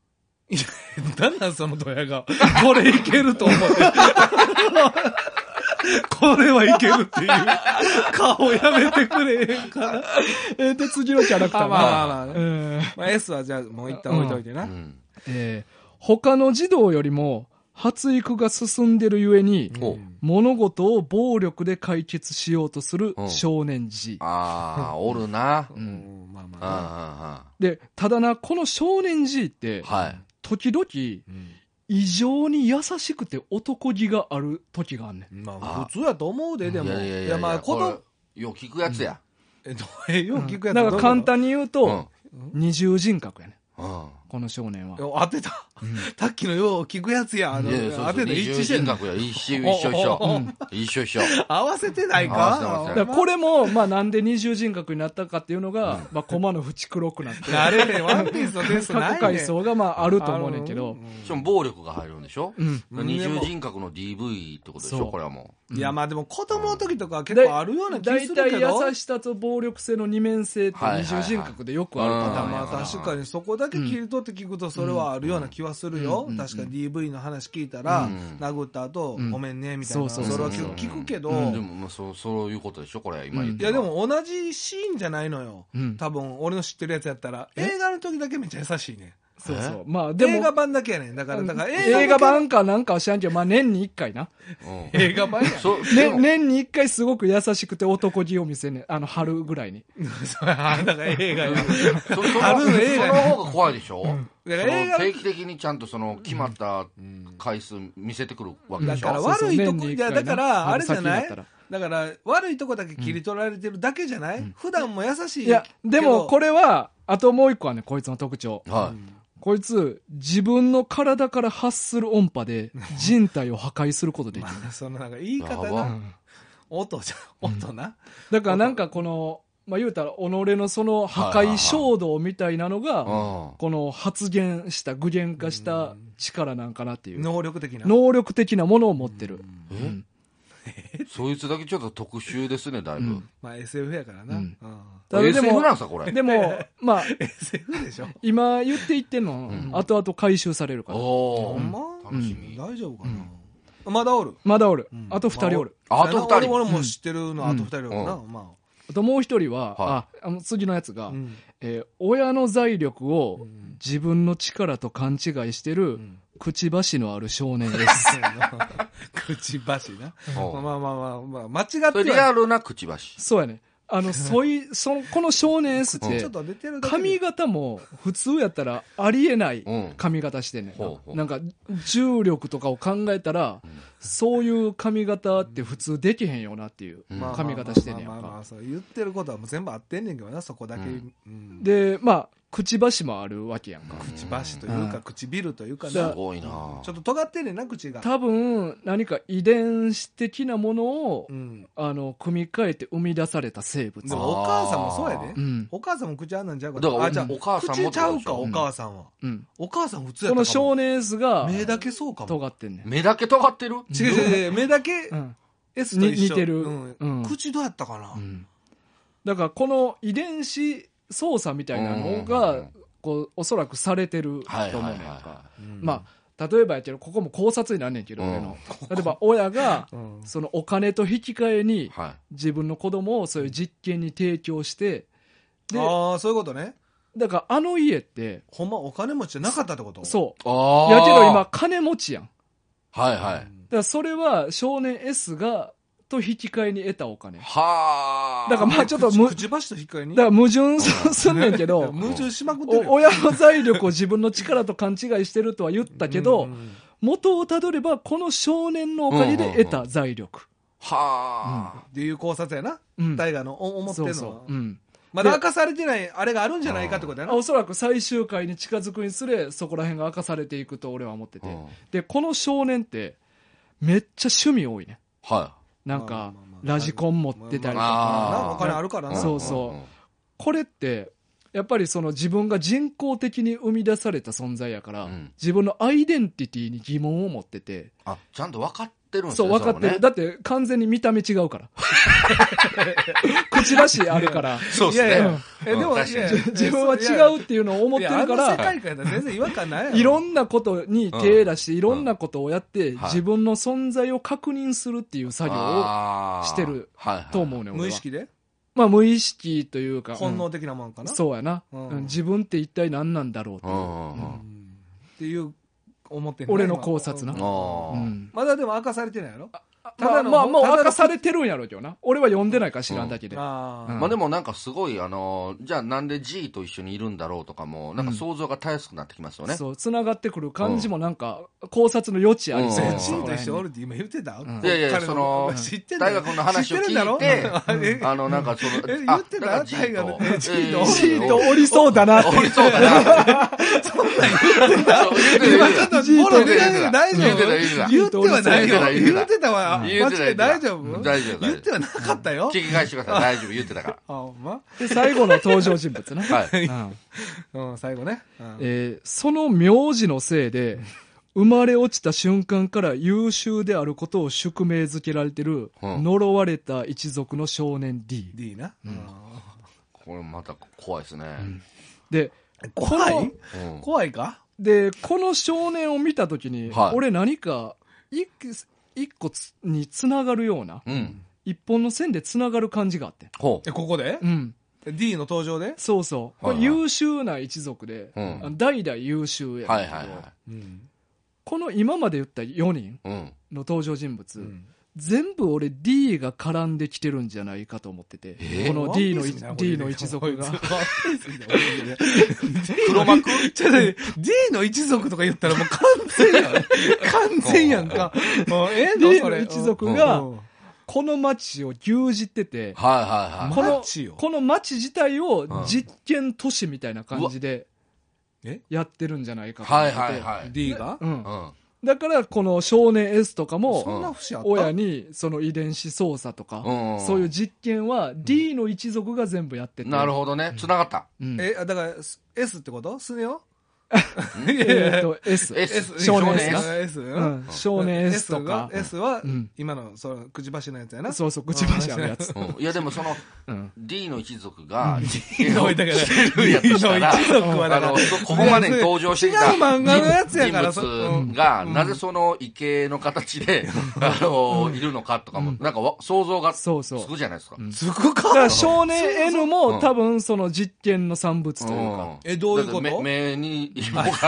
なんなんそのドヤ顔。これいけると思って。これはいけるっていう顔やめてくれへんから。 えー、で、次のキャラクターあ、まあまあまあ、ねうんまあ、S はじゃあもう一旦置いといてな。 うんうんえー他の児童よりも発育が進んでるゆえに、 お物事を暴力で解決しようとする少年児。 ああ、おるな。 うん、まあまああ。 あで、ただな、この少年児って、 はい。 時々、 うん異常に優しくて男気がある時があんねん。 まあ普通やと思うで、でも。 いやいやいや、 まあ子供、 これよう聞くやつや。 え、どうえ、よう聞くやつだから簡単に言ううん。 と、二重人格やねん。 うん。 この少年は。 当てた。さっきのよう聞くやつや。あの、 いやいや、そうそう。 当てた一致二重してんの。 人格や。一緒一緒一緒。一緒一緒。 合わせてない合わせてませんかだからこれも、まあなんで二重人格になったかっていうのが、まあコマの縁黒くなって、 あれね、ワンピースのテストないね過去回想がまああると思うねんけど、 しかも暴力が入るんでしょうん。 二重人格の ディーブイ ってことでしそうょこれはもいや、まあでも子供の時とかは結構あるような気大するけ体ど。 優しさと暴力性の二面性って二重人格でよくあるパターンまあやから。 確かにそこだけ切り取って聞くとそれはあるような気はするよ。 うん確かに ディーブイ の話聞いたら、 うん殴った後、 うんごめんね、みたいな。 そそうそうそうれは聞くけど、 う。でも、まあ、そう、そういうことでしょこれ、今言っていやでるのは。 も同じシーンじゃないのよ。 うん多分俺の知ってるやつやったら、映画の時だけめっちゃ優しいね。 そうそう。まあでも、 映画版だけやねん。だから、だから映画版かなんかは知らんけど、まあ年に一回な。 うん。 映画版や。 そ、 ね、 でも年に一回すごく優しくて男気を見せんねん。あの、春ぐらいに。 そうあだから映画や。 そその春の映画その方が怖いでしょそだから映画の定期的にちゃんとその決まった回数見せてくるわけでしょだからそうそう悪いとこ、 年に一いや回なだから、あれじゃない春先だったらだから、悪いとこだけ切り取られてるだけじゃない普段も優しい。 いや、でもこれ、 れは、あともう一個はね、こいつの特徴。 はい。 こいつ、自分の体から発する音波で人体を破壊することできる。 そのなんか言い方やばが、音じゃん、音な。 だからなんかこの、まあ言うたら、己のその破壊衝動みたいなのが、 うん。 この発現した、具現化した力なんかなっていう。 能力的な。 能力的なものを持ってる。 えうんそいつだけちょっと特殊ですね、だいぶうん。 まあ エスエフ やからな。 ううんん。 だからでエスエフもなんすか、これ。 でも、まあ、 エスエフ でしょ今言っていってんの、 ん後々回収されるから。 おー。 ほんま楽しみ。 大丈夫かなまだおる。 まだおるん。 あと二人おる。 ああと二人。 俺俺も知ってるのあと二人おるな。 うまあともう一人は、 はあ、あの次のやつが、 あ。うんえー親の財力をん自分の力と勘違いしてる、 んくちばしのある少年です。 くちばしな。 おうまあまあまあまあ、間違ってそれリはアルなくちばし。 そうやね。あの、そういう、その、この少年 S ってちょっ、と出てるだけで髪型も普通やったらありえないうん髪型してんねんな。 ほうほうなんか、重力とかを考えたら、そういう髪型って普通できへんよなっていううん髪型してんねんやんか。 まあまあまあそう言ってることはもう全部合ってんねんけどな、そこだけ。 うんうんで、まあ、くちばしもあるわけやんか。 くちばしというか、 うん唇というかだなす。ごいなちょっと尖ってんねんな、口が。 多分、何か遺伝子的なものをう、ん。 あの、組み替えて生み出された生物で。もお母さんもそうやでう。ん。 お母さんも口あんなんちゃうかだからあ、じゃあ、 お母さんも口ちゃうか、おってことでしょ母さんは。 うん。 お母さん普通やこのったかも。 少年 S が、 目だけそうかも。 尖ってんねん。 目だけ尖ってる違う違う違う、目だけうん S と一緒。 に似てるうんうん口どうやったかなう。ん。だから、この遺伝子操作みたいなのうんうんうがん、 こう、おそらくされてるはいはいはいと思うねんか。 はうんまあ、例えばやけど、ここも考察になんねんけど、 うん俺の。例えば、親が、 うんそのお金と引き換えにい。、はい。 自分の子供をそういう実験に提供して、で、 ああ、そういうことね。 だからあの家って、 ほんまお金持ちじゃなかったってことそう。 ああ。 やけど今、金持ちやん。だはいはい。 からそれは少年 S が、と引き換えに得たお金。だはあ。 からまあちょっとむ、 くちばしと引っ換えにから矛盾すんねんけど、 矛盾しまくってるよ。 お親の財力を自分の力と勘違いしてるとは言ったけど、 うん元をたどればこの少年のおかげで得た財力。 はあ。 っていう考察やな。 うん。 大河のお思ってるのはそうそう。うん。 まだ明かされてないあれがあるんじゃないかってことやな。 おそらく最終回に近づくにつれ、そこら辺が明かされていくと俺は思ってて。 うんで、この少年って、めっちゃ趣味多いね。 はなんかまあまあまあ、 ラジコン持ってたりとまあか。 なお金あるからい。 な。 そうそうこれって、やっぱりその自分が人工的に生み出された存在やから、 うん自分のアイデンティティに疑問を持ってて、 あ、ちゃんと分かっってるんですそう、 よね。 分かってる。 それもねだって完全に見た目違うから。口らしあるから。 そうですね。 いやいやうんえ、でも、 確かにいや自分は違うっていうのを思ってるかいやあの世ら、 界観やったら全然違和感ないやろ。 いろんなことに手出して、いろんなことをやって、 はい自分の存在を確認するっていう作業をあーしてるはいはいと思うね、俺は。 無意識でまあ無意識というか、 本能的なもんかうんな。 そうやな、 うんうん自分って一体何なんだろうっていうう。 んうんうんうんっていう、思ってんね俺の考察な今あーうんまだでも明かされてないやろたまあ、 だのまあ、もうただの明かされてるんやろうけどな。俺は読んでないから知らんだけで。 あーうんまあでもなんかすごい、あの、じゃあなんで G と一緒にいるんだろうとかも、なんか想像がたやすくなってきますよね。 そう、繋がってくる感じもなんか、考察の余地ありそうやなうんチームと一緒おる。 るって今言ってた、 んいやいや彼その知ってんだよ大学の話を聞いて知ってるんだろえあの、なんかその、 えあ言ってただから G 大河との、G とえー G とおりそうだなって。 おりそうだな。そんなん言ってた今ちょっとボロ出言ってた大丈夫言ってた言ってた言ってはないよ。 言ってた言ってたわ。 言ってたマジで大丈夫大丈夫言ってはなかったよ。 聞き返してください。大丈夫、言ってたかあ、ほんまで、最後の登場人物な。 ら。はい。 うんうん、最後ね。うんえーその名字のせいで、生まれ落ちた瞬間から優秀であることを宿命づけられてる、 うん呪われた一族の少年 D。 D な。うんこれまた怖いですね。 で、 怖いこうん怖いかで、この少年を見たときに、 はい俺何か一一個つにつながるような、 うん。 一本の線でつながる感じがあって。 ほえ、ここでうん。 ?D の登場でそうそう。これはいはい優秀な一族で、 うんあの代々優秀やねんう。 けど、 はいはいはうん。 この今まで言ったよにんい。うん。 の登場人物、 うん全部俺 D が絡んできてるんじゃないかと思ってて、 えーこの D のワンピースみたいな D の一族がワンピースみたいな黒幕ちょっとね D の一族とか言ったらもう完全やん。完全やんか。もうええの D それの一族うがんこの町を牛耳ってて、 はいはいはい。 この町よこの町自体をうん実験都市みたいな感じでえやってるんじゃないかと思ってて、 はいはいはい。 D がうんうん。 だからこの少年 S とかそもんな節あった親にその遺伝子操作とか、 うんそういう実験は D の一族が全部やってて、 なるほどね。繋がった。 うんえ、あだから S ってことスネ夫えーっと S S 少年 S 少年な S うん少年 S とか S はうん今のそのくちばしのやつやな。 そうそうくちばしあるやつ、 うん。いやでもそのうん D の一族が D のだから D の一族はだからあの、そここまでに登場してきた違う漫画のやつやから人そ物が、なぜその異形の形で、あの、いるのかとかも、なんかわ想像がつそうそうくじゃないですか。 んつくかだから少年 N うんも多分その実験の産物というか、 んえどういうことだって目目に芋が、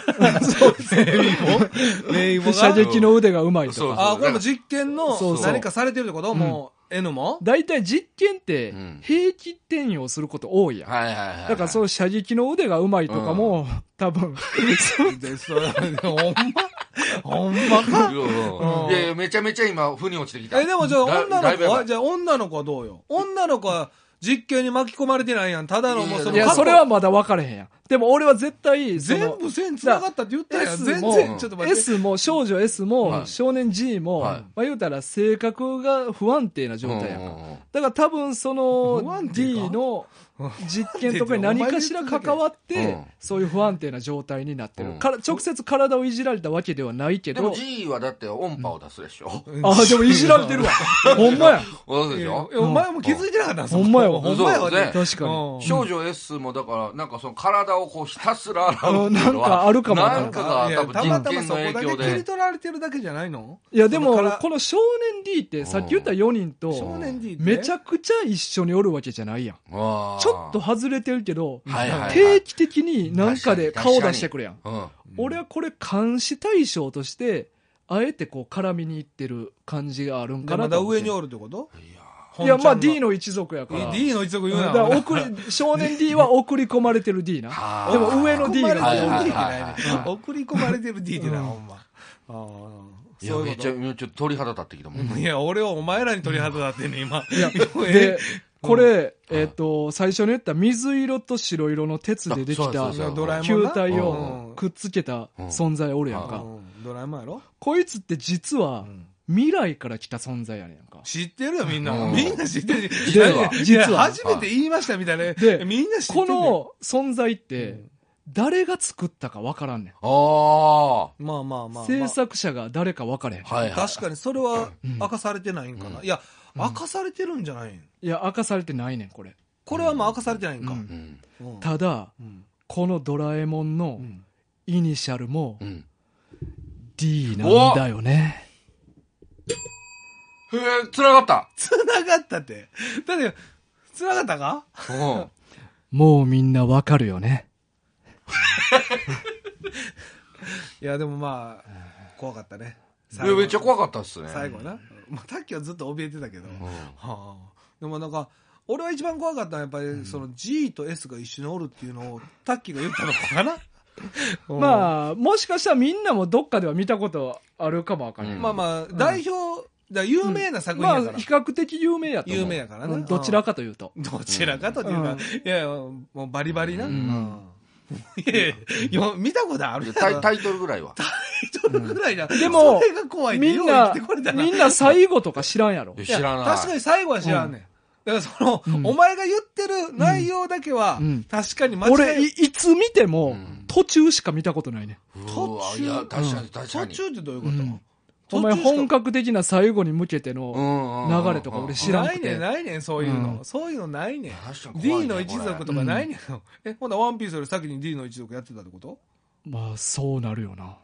名簿が射撃の腕がうまいとそうかあ、これも実験のそうそう何かされてるってこともう N も大体実験ってうん兵器転用すること多いやん、 はいはいはい。 だからその射撃の腕がうまいとかも、多分でそれほんまほんまかうんうんいやいや、めちゃめちゃ今、腑に落ちてきた。 え、でもじゃあだ女の子だいぶやばはいじゃあ女の子はどうよ女の子は実験に巻き込まれてないやん。ただのもうそのいや、 過去それはまだ分かれへんやん。でも俺は絶対、その全部線繋がったって言ったやん。 S 全も然、ちょっと待って。 S も少女 S も、 はい少年 G も、 はいまあ言うたら性格が不安定な状態やんか。 うんうんうんだから多分そ不の安定か D の実験とかに何かしら関わってうん、 そういう不安定な状態になってる。 うんから直接体をいじられたわけではないけでもど、 G はだって音波を出すでしょ。 あ、でもいじられてるわ。ほんまや。 そうでしいやょ。 お前も気づいてなかったほんまやわほんまやわそうです確かに。 うん少女 S もだから、なんかその体をこうひたすら洗ううんなんかあるかもわからんなんかが多分たまたま実験のそこだけ影響で。 切り取られてるだけじゃないのいやでもそのからこの少年 D ってさっき言ったよにんと少年 D ってめちゃくちゃ一緒におるわけじゃないやん。ちょっと外れてるけど、 はいはいはい定期的になんかで顔出してくるやん。 うん。 俺はこれ監視対象としてあえてこう絡みに行ってる感じがあるんでかなまだと思って。 上におるってこといやまあ D のの一族やから。 D の一族言うなだから送り少年 D は送り込まれてる D な。 はあでも上の D が送り込まれてる D はいってはいないね送り込まれてる D ってなほんまああいや、 そういうこめっちゃ、めっちゃ鳥肌立ってきたもん。 といや俺はお前らに鳥肌立ってんね今いやえで、これ、えっと、最初に言った水色と白色の鉄でできあたそうそうそうドラえもん球な体をうんくっつけた存在おるやんか。 うんドラえもんやろこいつって実は未来から来た存在やねんか。 知ってるよみんなうんみんな知ってる実はいや実は初めて言いましたみたいなでみんな知ってるこの存在って、 誰が作ったか分からんねん。 あまあまあまあ、まあ。 制作者が誰か分かれへん。 あ。はいはい。 確かにそれはうん明かされてないんかな。 うんいや、明かされてるんじゃないん。 いや、明かされてないねん、これ。 これはもう明かされてないんか。 ううんん。 うんただ、 うんこのドラえもんのうんイニシャルもうん。 D なんだよね。 へえ、繋がった。 繋がったって。だって、繋がったかうん。 もうみんな分かるよね。 いや、でもまあ、怖かったね。 いや、めっちゃ怖かったっすね。 最後な。まあ、タッキーはずっと怯えてたけど。 うん。 はあ、でもなんか、俺は一番怖かったのはやっぱり、その G と S が一緒におるっていうのをタッキーが言ったのかなまあ、もしかしたらみんなもどっかでは見たことあるかもわかんない。 うんまあまあ、代表、だ有名な作品やから。 まあ、比較的有名やと思う。 有名やからねうんどちらかというと。 どちらかというか、 うんいやいや、もうバリバリな。 ううんんいやいやよ見たことあるやろタイタイトルぐらいは。 タイトルぐらいな。 でもそれが怖いってようみんな生きてこれた、な。 みんな最後とか知らんやろ。 いやいや知らない。 確かに最後は知らんねん。だからその、 うんお前が言ってる内容だけは、 うん確かに間違い俺い、いつ見てもうん途中しか見たことないね。 う途わ中いや、確かに確か途に。 中ってどういうこと、 うんお前本格的な最後に向けてのの流れとか俺知らんくてないねん、ないねん、そういうの。 うんそういうのないねん。 確かに怖い D ねの一族とかないねん。え、ほんならワンピースより先に D の一族やってたってことまあそうなるよな。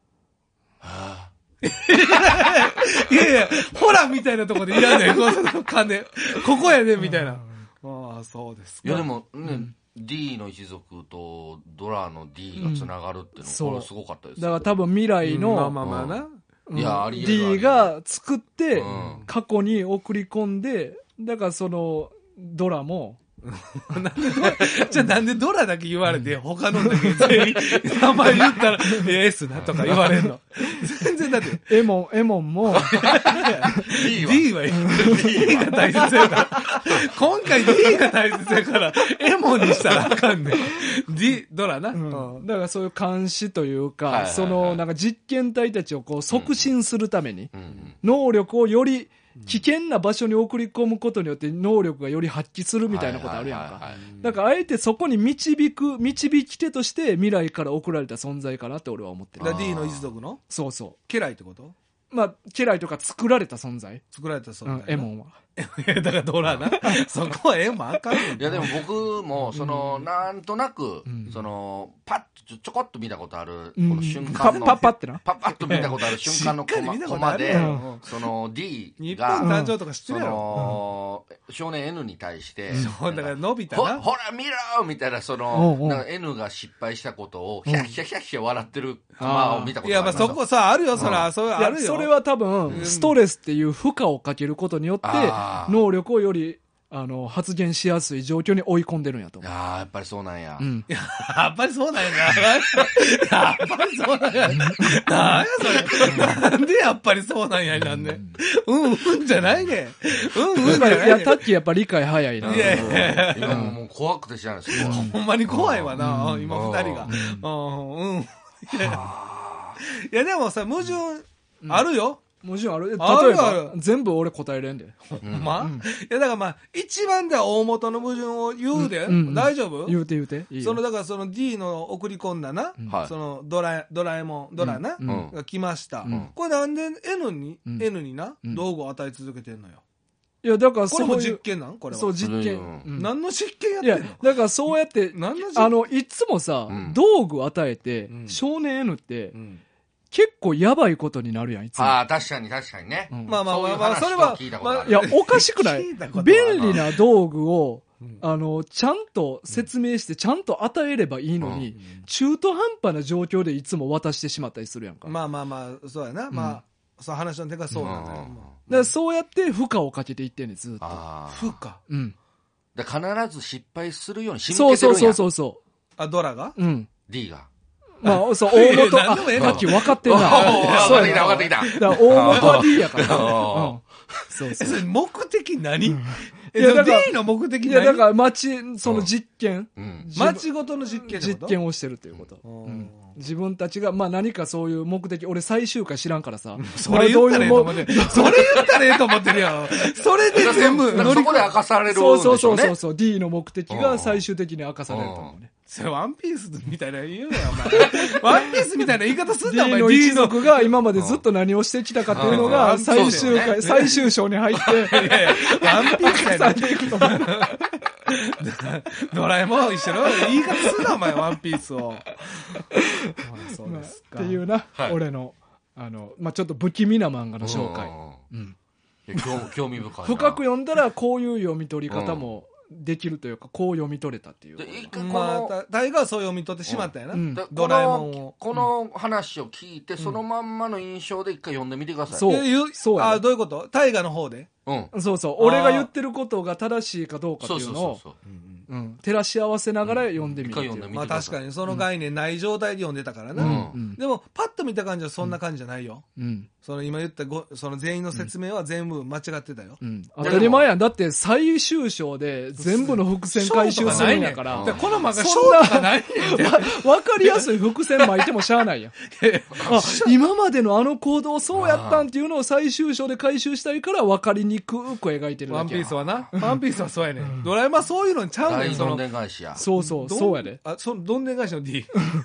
いやいや、ホラーみたいなとこでいらんねん、この金。ここやねん、みたいな。ああ、そうですか。 いやでもね、D の一族とドラの D がつながるっていうの、 そうこれすごかったですだから多分未来まあのまあまあな。 うんいやありえるありえる D が作ってうん過去に送り込んで、だからそのドラもじゃあなんでドラだけ言われて、他のだけ全員名前言ったら、え S なとか言われんの。全然だって、 エモン、エモンも D は D は、D が大切やから。今回 D が大切やから、エモにしたらあかんねん。D、ドラな。 うんだからそういう監視というか、 はいはいはいそのなんか実験体たちをこう促進するために、 うんうん能力をより危険な場所に送り込むことによって能力がより発揮するみたいなことあるやんか。 はいはいはいはいだからあえてそこに導く、導き手として未来から送られた存在かなって俺は思ってる。 だから D の一族のそうそ家来ってことう。まあ、家来とか作られた存在。 作られたそううん、エモンは。 だからドラな。そこはエモあかんねん。 いやでも僕もその、なんとなく、 んそのパッとちょちょこっと見たことある、 うんこの瞬パ間のパッパってな。 パッパッと見たことある瞬間のコマしっかり見たことあるコマで、 やろその D 日が本誕生とか知ってそるやろ。 の、少年 N に対して、 そうだから伸びたほな。 ほら見ろみたいな、そうんの、 うんなんか N が失敗したことを、 うんヒャッヒャッヒャッヒャ笑ってるコマを見たこいや、まあとがありますそこさ、あるよ、そら、 うんそれいあるよ。 や、それは多分、ストレスっていう負荷をかけることによってあ、ー能力をより、あの、発現しやすい状況に追い込んでるんやと思う。 ああ、やっぱりそうなんや。 うん。 やっぱりそうなんやな。やっぱりそうなんや。なんやそれ。なんでやっぱりそうなんやなんで。うんうんじゃないね。うんうんじゃないね。 いや、タッキーやっぱ理解早いな。 いやいや今もうもう怖くて知らないですよ。 ほんまに怖いわな、今二人が。 うんうん。うん。いや、でもさ、矛盾あるよ。 もちろんある。例えあるあるば、全部俺答えれんで。 ほんまいや、だからまあ、一番では大元の矛盾を言うでうんうん。 大丈夫言うて言うて。いいよその、だからその D の送り込んだな、 はいそのドラ、ドラえもん、ドラな、 うんうんが来ました。 んこれなんで N に、 うん N にな、 うん道具を与え続けてんのよ。 いや、だからこれもそういう実験なんこれは。 そう、実験。 うんうん何の実験やっいやてんの、 だからそうやって、 何の実験あの、いつもさうん、 道具与えてう、ん少年 N ってう、ん結構やばいことになるやん、いつも。 ああ、確かに確かにね。 うんまあまあまあまあ、 そういう話それは聞いた、ことあるまあいや、おかしくない聞いたことは便利な道具をうん、 あの、ちゃんと説明して、ちゃんと与えればいいのに、中途半端な状況でいつも渡してしまったりするやんか。だかまあまあまあ、そうやな。まあ、その話の手がそうなんだよ。 うんまらそうやって負荷をかけていってんねん、ずっと。 あああ。 負か。 うん。 だから必ず失敗するように仕そうそう向けてるんや。 そうそうそあ、ドラがう。うん。 D が。 まあ、そう、大元、あ、 いや何でもええのさっき分かってんな。 おーそう分かやってきた分かってきた。 だから大元は D やから。うんおーそうそう。 えそれ目的何、 いえ、そのやだから D の目的何いや、だから、町、その実験、 うん。 町ごとの実験ってこと実験をしてるっていうこと。 うんうん自分たちが、まあ何かそういう目的、俺最終回知らんからさ。 それ言ったらええと思まあってる。それ言ったらええと思ってるやん。それで全部だからそこで明かされるんでしょうね。 そうそうそうそうそう、D の目的が最終的に明かされると思うね。 それワンピースみたいな言うなよ、お前。ワンピースみたいな言い方すんな、お D 前。 の一族が今までずっと何をしてきたかっていうのうんが最終そうですよ回、 ね最終章に入って、 ワンピースやなされ。ていくと思う。 ドラえもん一緒の言い方すんな、お前、ワンピースを。まあ、そうまあですか。 っていうな、 はい俺の、あの、まあ、ちょっと不気味な漫画の紹介。 うんうんいや興興味深いな。 深く読んだらこういう読み取り方もできるというか、こう読み取れたっていう。 で一回こまあの、 た、大河はそう読み取ってしまったんやな。 うんでドラえもんを。 このこの話を聞いて、そのまんまの印象で一回読んでみてください。 そうえ言そうやねあ、どういうこと大河の方でうん。 そうそう。俺が言ってることが正しいかどうかってそういうのを、 そうそうそう。 うん照らし合わせながら読んでみるっていう。 一回読んでみまあ確かにその概念ない状態で読んでたからな。 うんうんでも、パッと見た感じはそんな感じじゃないよ。 うんその今言ったご、その全員の説明は全部間違ってたよ。 うん当たり前やん。だって最終章で全部の伏線回収するんやから。 だからこの漫画、ショそんなーとかないねんて。 わわかりやすい伏線巻いてもしゃあないやん。あ、今までのあの行動そうやったんっていうのを最終章で回収したいから分かりにくく描いてるだけやワンピースはな。ワンピースはそうやねん。ドラえもんはそういうのにちゃうねん、その大どん。でん返しや。 そうそう、 どんそうやで。 あ、その、どんでん返しの D。い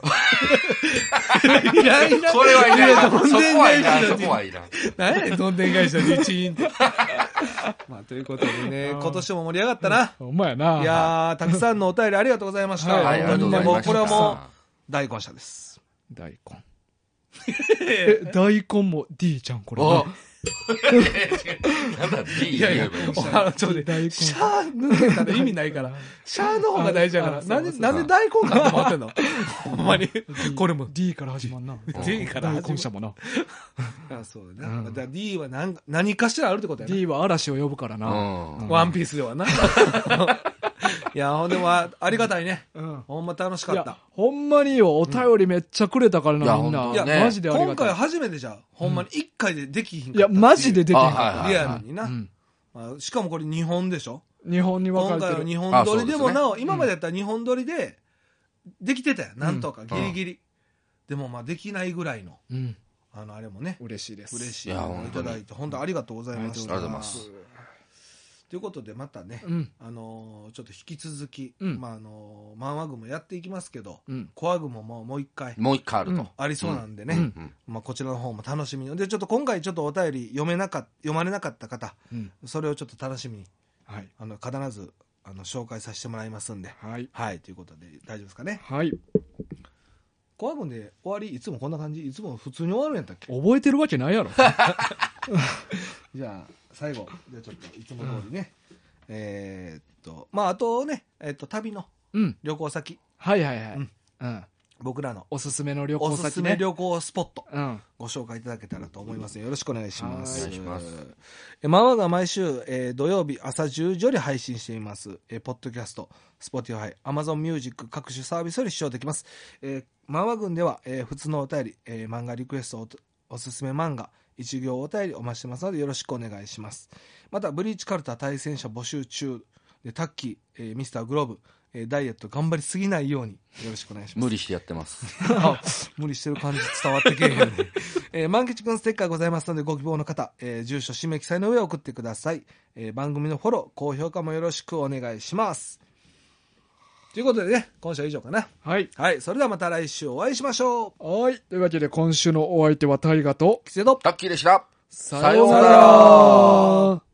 らんいらん。 それはいらん。そこどんでんはいらん。そ返しの D こはいらん。 何やねん、どんでん返しの D チーンって。まあ、ということでね、今年も盛り上がったな。 ほんまやな。 いやー、たくさんのお便りありがとうございました。 はいはい、ありがとうございました。 もうこれはもう、大根社です。 大根。え、大根も D ちゃん、これな。 おなんだ、D いやいや、あの、ちょっと大根ね、シャー抜けたら意味ないから。シャーの方が大事やから。 あなんで、 そうなんで大根かって思ってんのほんまに。これも。 D から始まんな。 D から始まる大根社もな。 あ、そうだな。 うんだから D は何何かしらあるってことやな。 D は嵐を呼ぶからうな。 ん。 ワンピースではな。いや、ほんでもあありがたいね。 うん。 ほんま楽しかいやった。、 ほんまによ、お便りめっちゃくれたからいやな、みんな。 ほんとねマジであり今回がたい。 初めてじゃん。ほんまに一回でできひんかったいや、マジでできへんかった。 あはいはいリアルにな。 うんまあしかもこれ日本でしょ。 日本に分か今れてる。 回は日本撮りでもあそうですねなお、今までやったら日本撮りで、できてたよ。なんとか、 んギリギリ。でもまあできないぐらいの、 うん。 あの、あれもね、 嬉しいです。 嬉しいいやのをいただいて、本当ありがとうございました。 ありがとうございますということで、またね、 うん。 あのーちょっと引き続き、 うんまああのー、漫画群もやっていきますけど、 うん。 コア群ももうもう一回もう一回あると。 ありそうなんでね、 うんうんまあこちらの方も楽しみに。で、ちょっと今回ちょっとお便り読めなかっ読まれなかった方、 うん。 それをちょっと楽しみに、 はい。 あの、必ず、あの、紹介させてもらいますんで、 はい。 はい、ということで大丈夫ですかね。 はい。 コア群で終わり、いつもこんな感じ、いつも普通に終わるんやったっけ。 覚えてるわけないやろ。 じゃあ、最後、じゃあちょっといつも通りね、えーっと、まああとね、えーっと、旅のうん。 旅行先、 はいはいはい。 うんうん。 僕らのおすすめの旅行おすす先ね。 め旅行スポット、 うん。 ご紹介いただけたらと思いますのでよろしくお願いします。 はいお願いしますえママが毎週、えー土曜日朝じゅうじより配信しています。えーポッドキャスト、Spotify、Amazon Music 各種サービスより視聴できます。えーママ軍では、えー普通のお便り、えー漫画リクエストお、おすすめ漫画、一行お便りお待ちしてますのでよろしくお願いします。また、ブリーチカルタ対戦者募集中で、タッキー、えーミスターグローブ、えーダイエット頑張りすぎないようによろしくお願いします。 無理してやってます。 あ無理してる感じ伝わってけえへんね。えー、万吉くんステッカーございますので、ご希望の方、えー住所、氏名記載の上送ってください。えー番組のフォロー、高評価もよろしくお願いします。ということでね、今週は以上かな。 はい。 はい、それではまた来週お会いしましょう。 はい。というわけで今週のお相手は大河と、 キセド。 タッキーでした。 さようなさようなら。